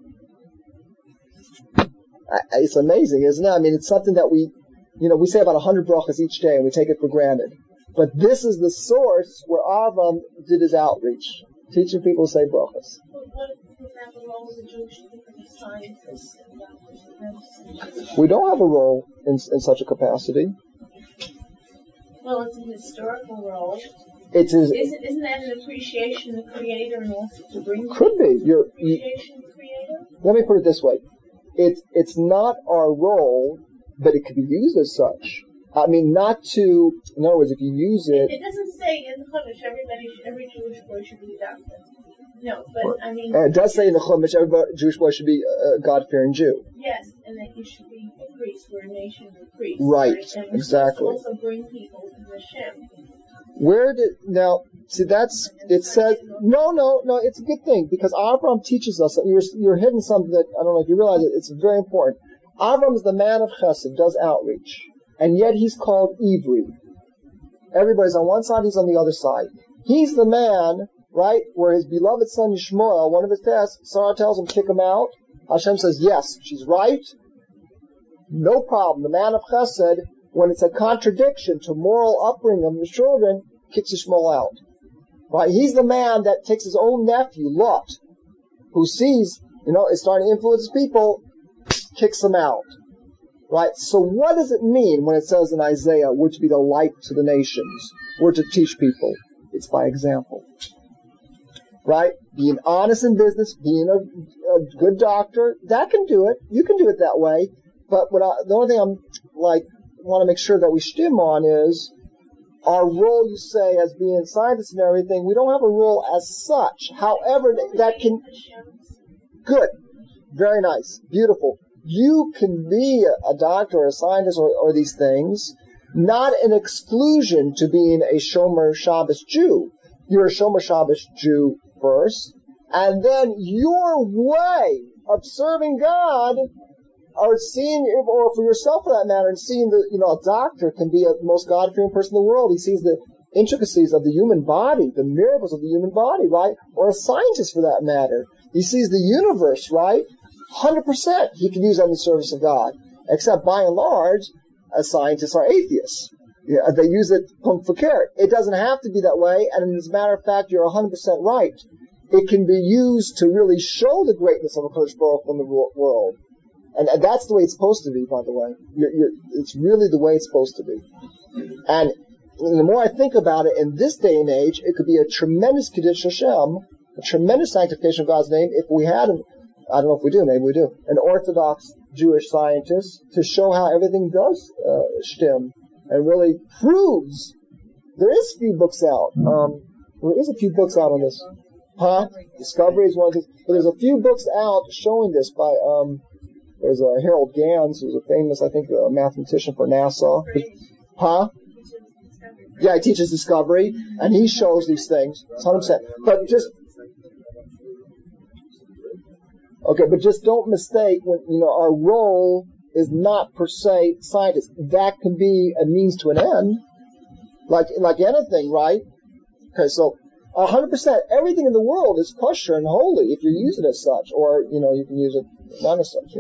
It's amazing, isn't it? I mean, it's something that we say about 100 brachas each day, and we take it for granted. But this is the source where Avram did his outreach, teaching people to say brachas. We don't have a role in such a capacity.
Well, it's an historical role.
Isn't
that an appreciation of the Creator and also to bring
could be
appreciation of the Creator?
Let me put it this way: it's not our role, but it could be used as such. I mean, in other words, if you use it.
It doesn't say in the Chumash every Jewish boy should be adopted. No, but I mean.
It does say in the Chumash every Jewish boy should be a God-fearing Jew.
Yes, and that you should be a priest. We're a nation of priests.
Right,
and
exactly.
Also bring people to Hashem.
It says, no, it's a good thing, because Abraham teaches us that you're hitting something that, I don't know if you realize it, it's very important. Abraham is the man of chesed, does outreach, and yet he's called Ivri. Everybody's on one side, he's on the other side. He's the man, right, where his beloved son Yishmael, one of his tests, Sarah tells him, kick him out. Hashem says, yes, she's right. No problem. The man of chesed, when it's a contradiction to moral upbringing of his children, kicks Yishmael out. Right? He's the man that takes his own nephew, Lot, who sees, is starting to influence people, kicks him out. Right? So what does it mean when it says in Isaiah, we're to be the light to the nations? We're to teach people. It's by example. Right? Being honest in business, being a good doctor, that can do it. You can do it that way. But the only thing I'm want to make sure that we stim on is our role, you say, as being scientists and everything. We don't have a role as such. However, that can... Good. Very nice. Beautiful. You can be a doctor or a scientist or these things, not an exclusion to being a Shomer Shabbos Jew. You're a Shomer Shabbos Jew first, and then your way of serving God, or for yourself for that matter, and seeing a doctor can be the most God-fearing person in the world. He sees the intricacies of the human body, the miracles of the human body, right? Or a scientist for that matter. He sees the universe, right? 100% he can use that in the service of God. Except by and large, scientists are atheists. They use it for care. It doesn't have to be that way, and as a matter of fact, you're 100% right. It can be used to really show the greatness of HaKadosh Baruch Hu in the world. And that's the way it's supposed to be, by the way. It's really the way it's supposed to be. And the more I think about it, in this day and age, it could be a tremendous Kiddush Hashem, a tremendous sanctification of God's name, if we had I don't know if we do, maybe we do, an Orthodox Jewish scientist to show how everything does stem and really proves. There is a few books out. There is a few books out on this. Discovery is one of these. But there's a few books out showing this by, there's Harold Gans, who's a famous, I think, mathematician for NASA. Yeah, he teaches discovery, and he shows these things, 100%. But just don't mistake when, our role is not per se scientists. That can be a means to an end, like anything, right? Okay, so 100%, everything in the world is kosher and holy if you use it as such, or, you can use it not as such. Yeah.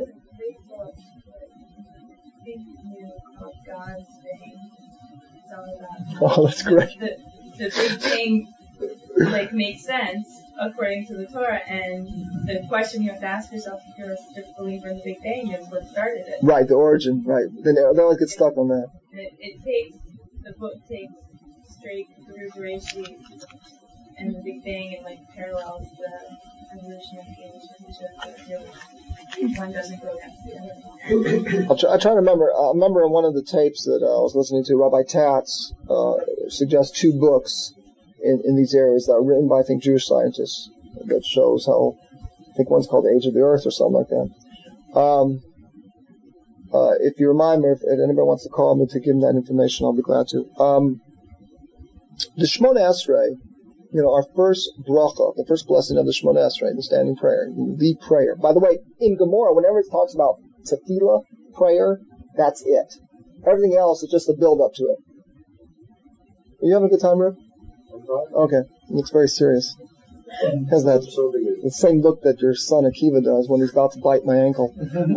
Oh, that's great.
The big thing, makes sense according to the Torah, and the question you have to ask yourself if you're a believer in the Big Bang is what started it.
Right, the origin, right. Then they always get stuck on that.
The book takes straight through Bereshit and the Big Bang and parallels the evolution of the ancient. One doesn't go against the other.
I'll try to remember. I remember in one of the tapes that I was listening to, Rabbi Tatz suggests 2 books in these areas that are written by, I think, Jewish scientists that shows how, I think one's called Age of the Earth or something like that. If you remind me, if anybody wants to call me to give them that information, I'll be glad to. The Shemona Esrei, our first bracha, the first blessing of the Shemona Esrei, the standing prayer, the prayer. By the way, in Gemara, whenever it talks about tefillah, prayer, that's it. Everything else is just a build-up to it. Are you having a good time, Rick? Okay. Looks very serious. Has that the same look that your son Akiva does when he's about to bite my ankle.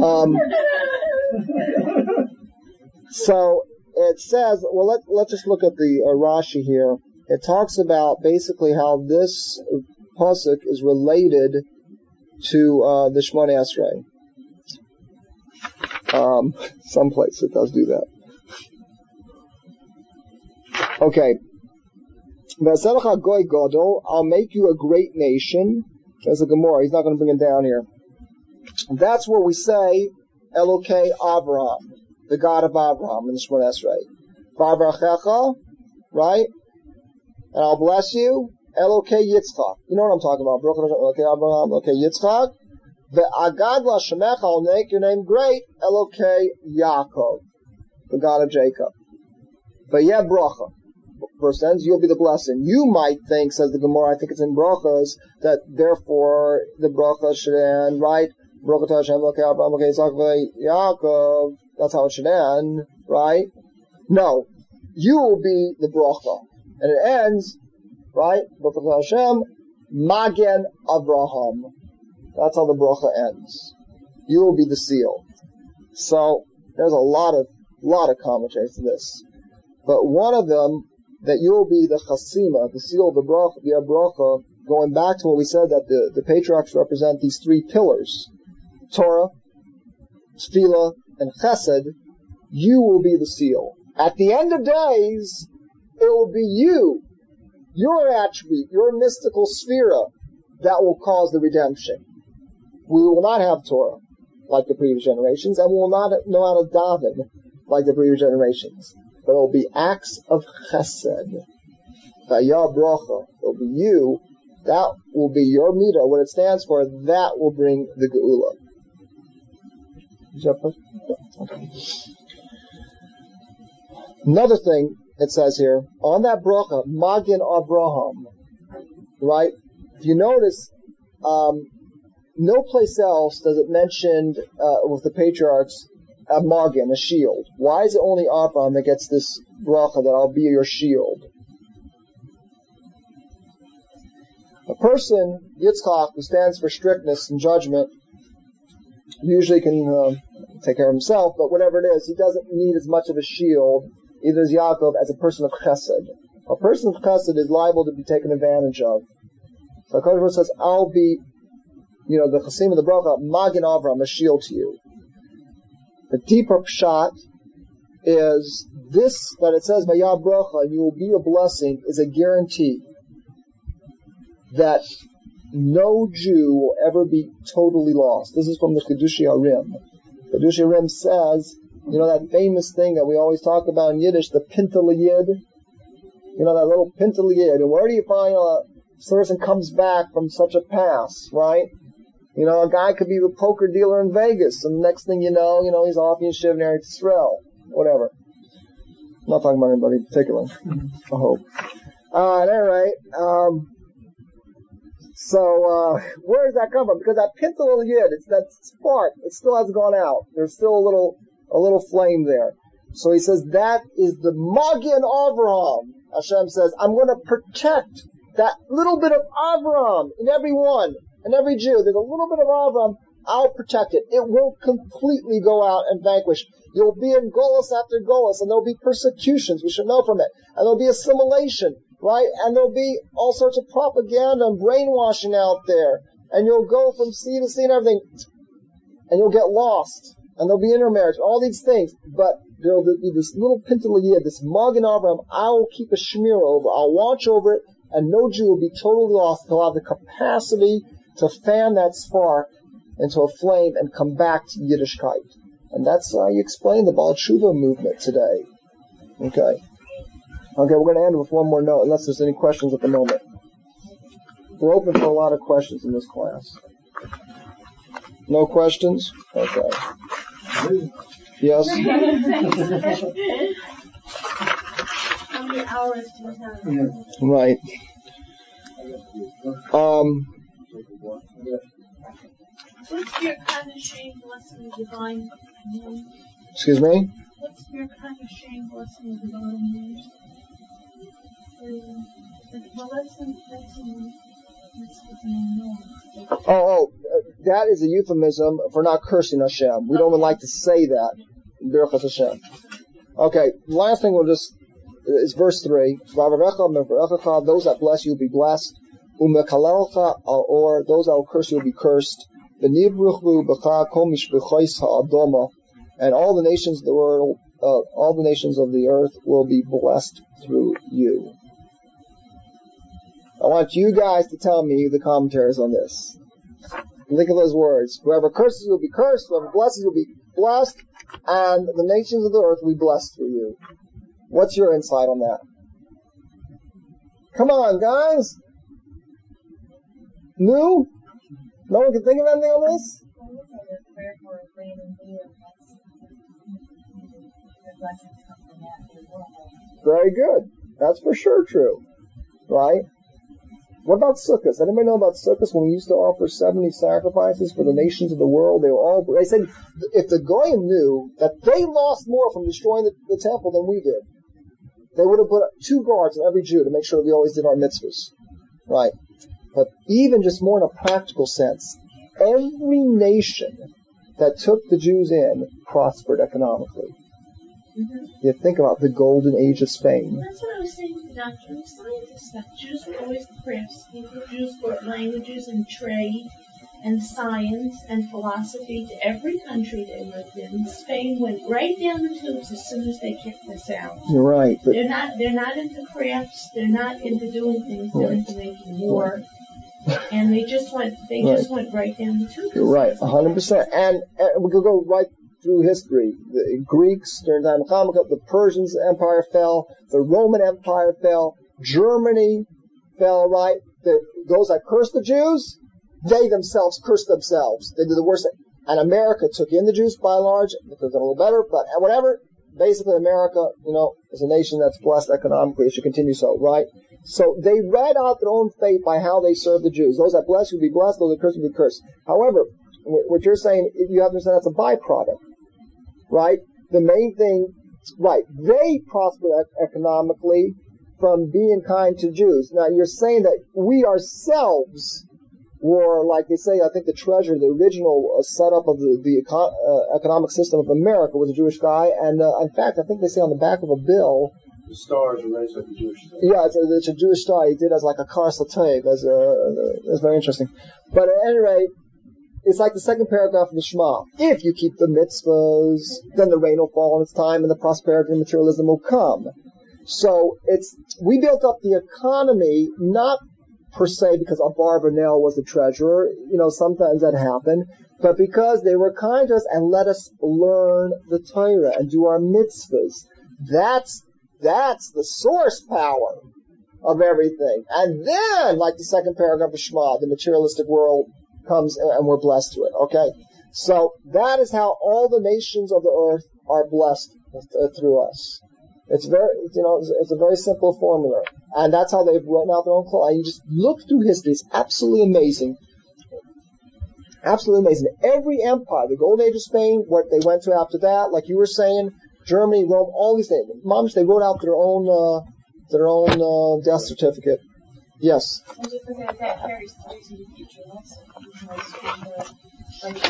So it says, well, let's just look at the Rashi here. It talks about basically how this pasuk is related to the Shemona Esrei. Someplace it does do that. Okay. I'll make you a great nation. There's a Gemara. He's not going to bring it down here. That's where we say Elokei Avraham, the God of Abraham in the Shemona Esrei. V'avrachecha, right? And I'll bless you. Elokei Yitzchak. You know what I'm talking about. Elokei Abraham, Elokei Yitzchak. Ve'agad l'Shemecha, I'll make your name great. Elokei Yaakov, the God of Jacob. V'yeh bracha. Verse ends, you'll be the blessing. You might think, says the Gemara, I think it's in brachas, that therefore the bracha should end, right? Bracha Hashem, Elokei Abraham, Elokei Yitzchak, Yaakov. That's how it should end, right? No. You will be the bracha. And it ends, right? Bracha Hashem, Magen Avraham. That's how the bracha ends. You will be the seal. So, there's a lot of commentaries to this. But one of them, that you will be the chasima, the seal of the bracha, going back to what we said that the patriarchs represent these 3 pillars. Torah, Tefillah, and Chesed. You will be the seal. At the end of days, it will be you, your attribute, your mystical sphera, that will cause the redemption. We will not have Torah like the previous generations, and we will not know how to daven like the previous generations. But it will be acts of chesed. Vayah bracha. It will be you. That will be your midah. What it stands for, that will bring the geula. Okay. Another thing it says here, on that bracha, Magen Avraham, right? If you notice, no place else does it mention with the patriarchs a magen, a shield. Why is it only Avraham that gets this bracha that I'll be your shield? A person, Yitzchak, who stands for strictness and judgment, usually can take care of himself, but whatever it is, he doesn't need as much of a shield, either as Yaakov, as a person of chesed. A person of chesed is liable to be taken advantage of. So HaKadosh says, I'll be, the chasim of the bracha, Magen Avraham, a shield to you. The deeper pshat is this, that it says, Vayah bracha, you will be a blessing, is a guarantee that no Jew will ever be totally lost. This is from the Chidushei HaRim. Chidushei HaRim says, you know that famous thing that we always talk about in Yiddish, the Pintel Yid? You know that little Pintel Yid. And where do you find a person comes back from such a pass, right? You know, a guy could be a poker dealer in Vegas, and the next thing you know, he's off in Shiv in Eretz Yisrael. Whatever. I'm not talking about anybody in particular. I hope. At any rate, so where does that come from? Because that Pintel Yid, it's that spark, it still hasn't gone out. There's still a little flame there. So he says that is the Magen Avraham. Hashem says, I'm going to protect that little bit of Avraham in every one, in every Jew. There's a little bit of Avraham. I'll protect it. It won't completely go out and vanquish. You'll be in Golos after Golos, and there'll be persecutions. We should know from it. And there'll be assimilation, right? And there'll be all sorts of propaganda and brainwashing out there. And you'll go from sea to sea and everything. And you'll get lost. And there'll be intermarriage, all these things. But there'll be this little Pintel Yid, this Magen Avraham, I will keep a shmir over. I'll watch over it, and no Jew will be totally lost. He'll have the capacity to fan that spark into a flame and come back to Yiddishkeit. And that's how you explain the Baal Tshuva movement today. Okay, we're going to end with one more note, unless there's any questions at the moment. We're open for a lot of questions in this class. No questions? Okay. Yes?
How many hours do you have?
Right.
What's your Kanashim blessing divine name?
Excuse me?
What's your Kanashim blessing divine name? Well, that's
that is a euphemism for not cursing Hashem. We don't even like to say that. Birchas Hashem. Okay, last thing is verse 3. Those that bless you will be blessed. Or those that will curse you will be cursed. And all the nations of the world, all the nations of the earth will be blessed through you. I want you guys to tell me the commentaries on this. Think of those words. Whoever curses you will be cursed, whoever blesses you will be blessed, and the nations of the earth will be blessed through you. What's your insight on that? Come on, guys! No one can think of anything on this? Very good. That's for sure true. Right? What about Sukkot? Anybody know about Sukkot? When we used to offer 70 sacrifices for the nations of the world, they said if the Goyim knew that they lost more from destroying the temple than we did, they would have put 2 guards on every Jew to make sure we always did our mitzvahs. Right? But even just more in a practical sense, every nation that took the Jews in prospered economically. Mm-hmm. You think about the golden age of Spain.
That's what I was saying to the doctor. I'm a scientist. Jews were always craftspeople. Jews brought languages and trade and science and philosophy to every country they lived in. Spain went right down the tubes as soon as they kicked us out.
You're right. But
they're not into crafts. They're not into doing things. They're into making war. And they just went right down the tubes.
You're right, 100%. And we could go right through history. The Greeks during the time of Hanukkah, the Persian Empire fell, the Roman Empire fell, Germany fell, right? Those that cursed the Jews, they themselves cursed themselves. They did the worst thing. And America took in the Jews by and large. It was a little better, but whatever. Basically, America, is a nation that's blessed economically. It should continue so, right? So they read out their own fate by how they serve the Jews. Those that bless will be blessed, those that curse will be cursed. However, what you're saying, you have to understand that's a byproduct, right? The main thing, right, they prosper economically from being kind to Jews. Now, you're saying that we ourselves were, like they say, I think the treasurer, the original setup of the economic system of America was a Jewish guy, and in fact, I think they say on the back of a bill,
the stars are raised like a Jewish star.
Yeah, it's a Jewish star. He did as like a Kar Satayv. That's very interesting. But at any rate, it's like the second paragraph of the Shema. If you keep the mitzvahs, then the rain will fall in its time and the prosperity and materialism will come. So we built up the economy not per se because Abarbanel was the treasurer. Sometimes that happened. But because they were kind to us and let us learn the Torah and do our mitzvahs. That's the source power of everything. And then, like the second paragraph of Shema, the materialistic world comes and we're blessed to it. Okay? So that is how all the nations of the earth are blessed through us. It's a very simple formula. And that's how they've written out their own cloth. And you just look through history. It's absolutely amazing. Absolutely amazing. Every empire, the Golden Age of Spain, what they went to after that, like you were saying, Germany, Rome, all these things. Moms, they wrote out their own death certificate. Yes.
And just because that carries through to the future also. Because when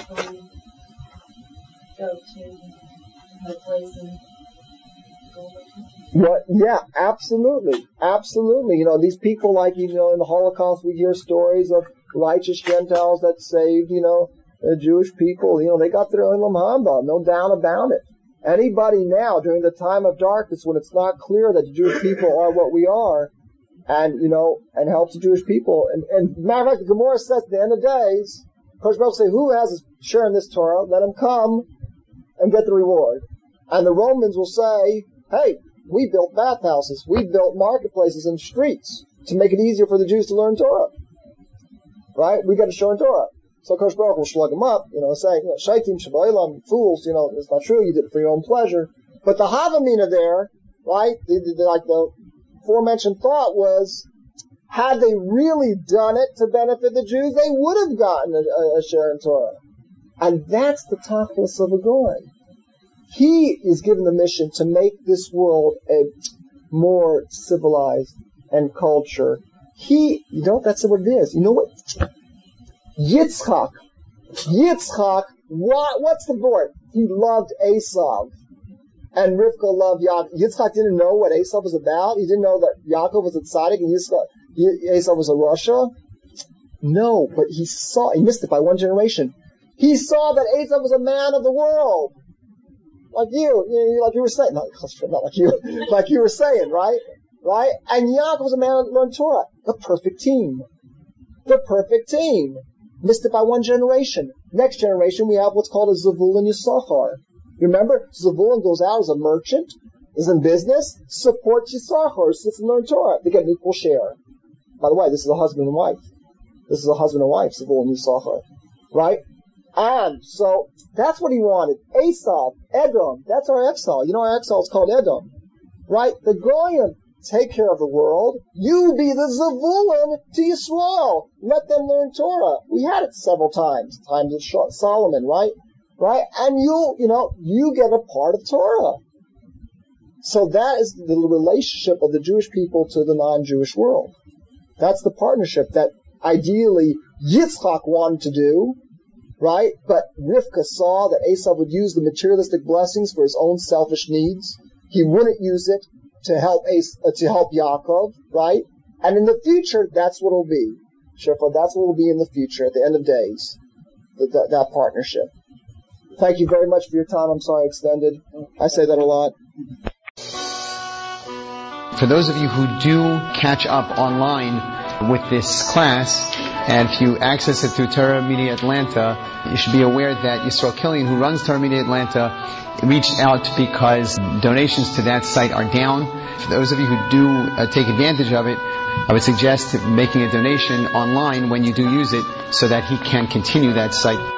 go to another place and go over to.
What? Yeah, absolutely. Absolutely. These people, like, in the Holocaust, we hear stories of righteous Gentiles that saved, Jewish people. They got their own Hamba, no doubt about it. Anybody now, during the time of darkness, when it's not clear that the Jewish people are what we are, and help the Jewish people. And matter of fact, the Gemara says at the end of days, Kosh Baruch say, who has a share in this Torah? Let him come and get the reward. And the Romans will say, hey, we built bathhouses, we built marketplaces and streets to make it easier for the Jews to learn Torah. Right? We got to show in Torah. So Kosh Baruch will slug them up, saying, Shaitim Shabba'ilam, fools, it's not true, you did it for your own pleasure. But the Havamina there, right, the aforementioned thought was, had they really done it to benefit the Jews, they would have gotten a share in Torah. And that's the tachlis of a goy. He is given the mission to make this world a more civilized and culture. That's what it is. You know what? Yitzchak, what's the boy? He loved Esav. And Rivka loved Yaakov. Yitzchak didn't know what Esav was about. He didn't know that Yaakov was a tzaddik and Esav was a Rasha. No, but he missed it by one generation. He saw that Esav was a man of the world. Like you were saying. Not like you, like you were saying, right? Right? And Yaakov was a man who learned Torah. The perfect team. Missed it by one generation. Next generation, we have what's called a Zavul and Yisachar. You remember? Zavulun goes out as a merchant, is in business, supports Yisachar, sits and learns Torah. They get an equal share. By the way, this is a husband and wife. Zavul and Yisachar. Right? And so, that's what he wanted. Esav, Edom, that's our exile. Our exile is called Edom. Right? The Goyim, take care of the world. You be the Zavulun to Yisrael. Let them learn Torah. We had it several times of Solomon, right? Right? And you get a part of Torah. So that is the relationship of the Jewish people to the non-Jewish world. That's the partnership that ideally Yitzchak wanted to do, right? But Rivka saw that Esav would use the materialistic blessings for his own selfish needs. He wouldn't use it to help Yaakov, right? And in the future, that's what it'll be. Shefar, that's what it'll be in the future, at the end of days, that partnership. Thank you very much for your time. I'm sorry I extended. I say that a lot.
For those of you who do catch up online with this class, and if you access it through Torah Media Atlanta, you should be aware that Yisrael Killian, who runs Torah Media Atlanta, reached out because donations to that site are down. For those of you who do take advantage of it, I would suggest making a donation online when you do use it so that he can continue that site.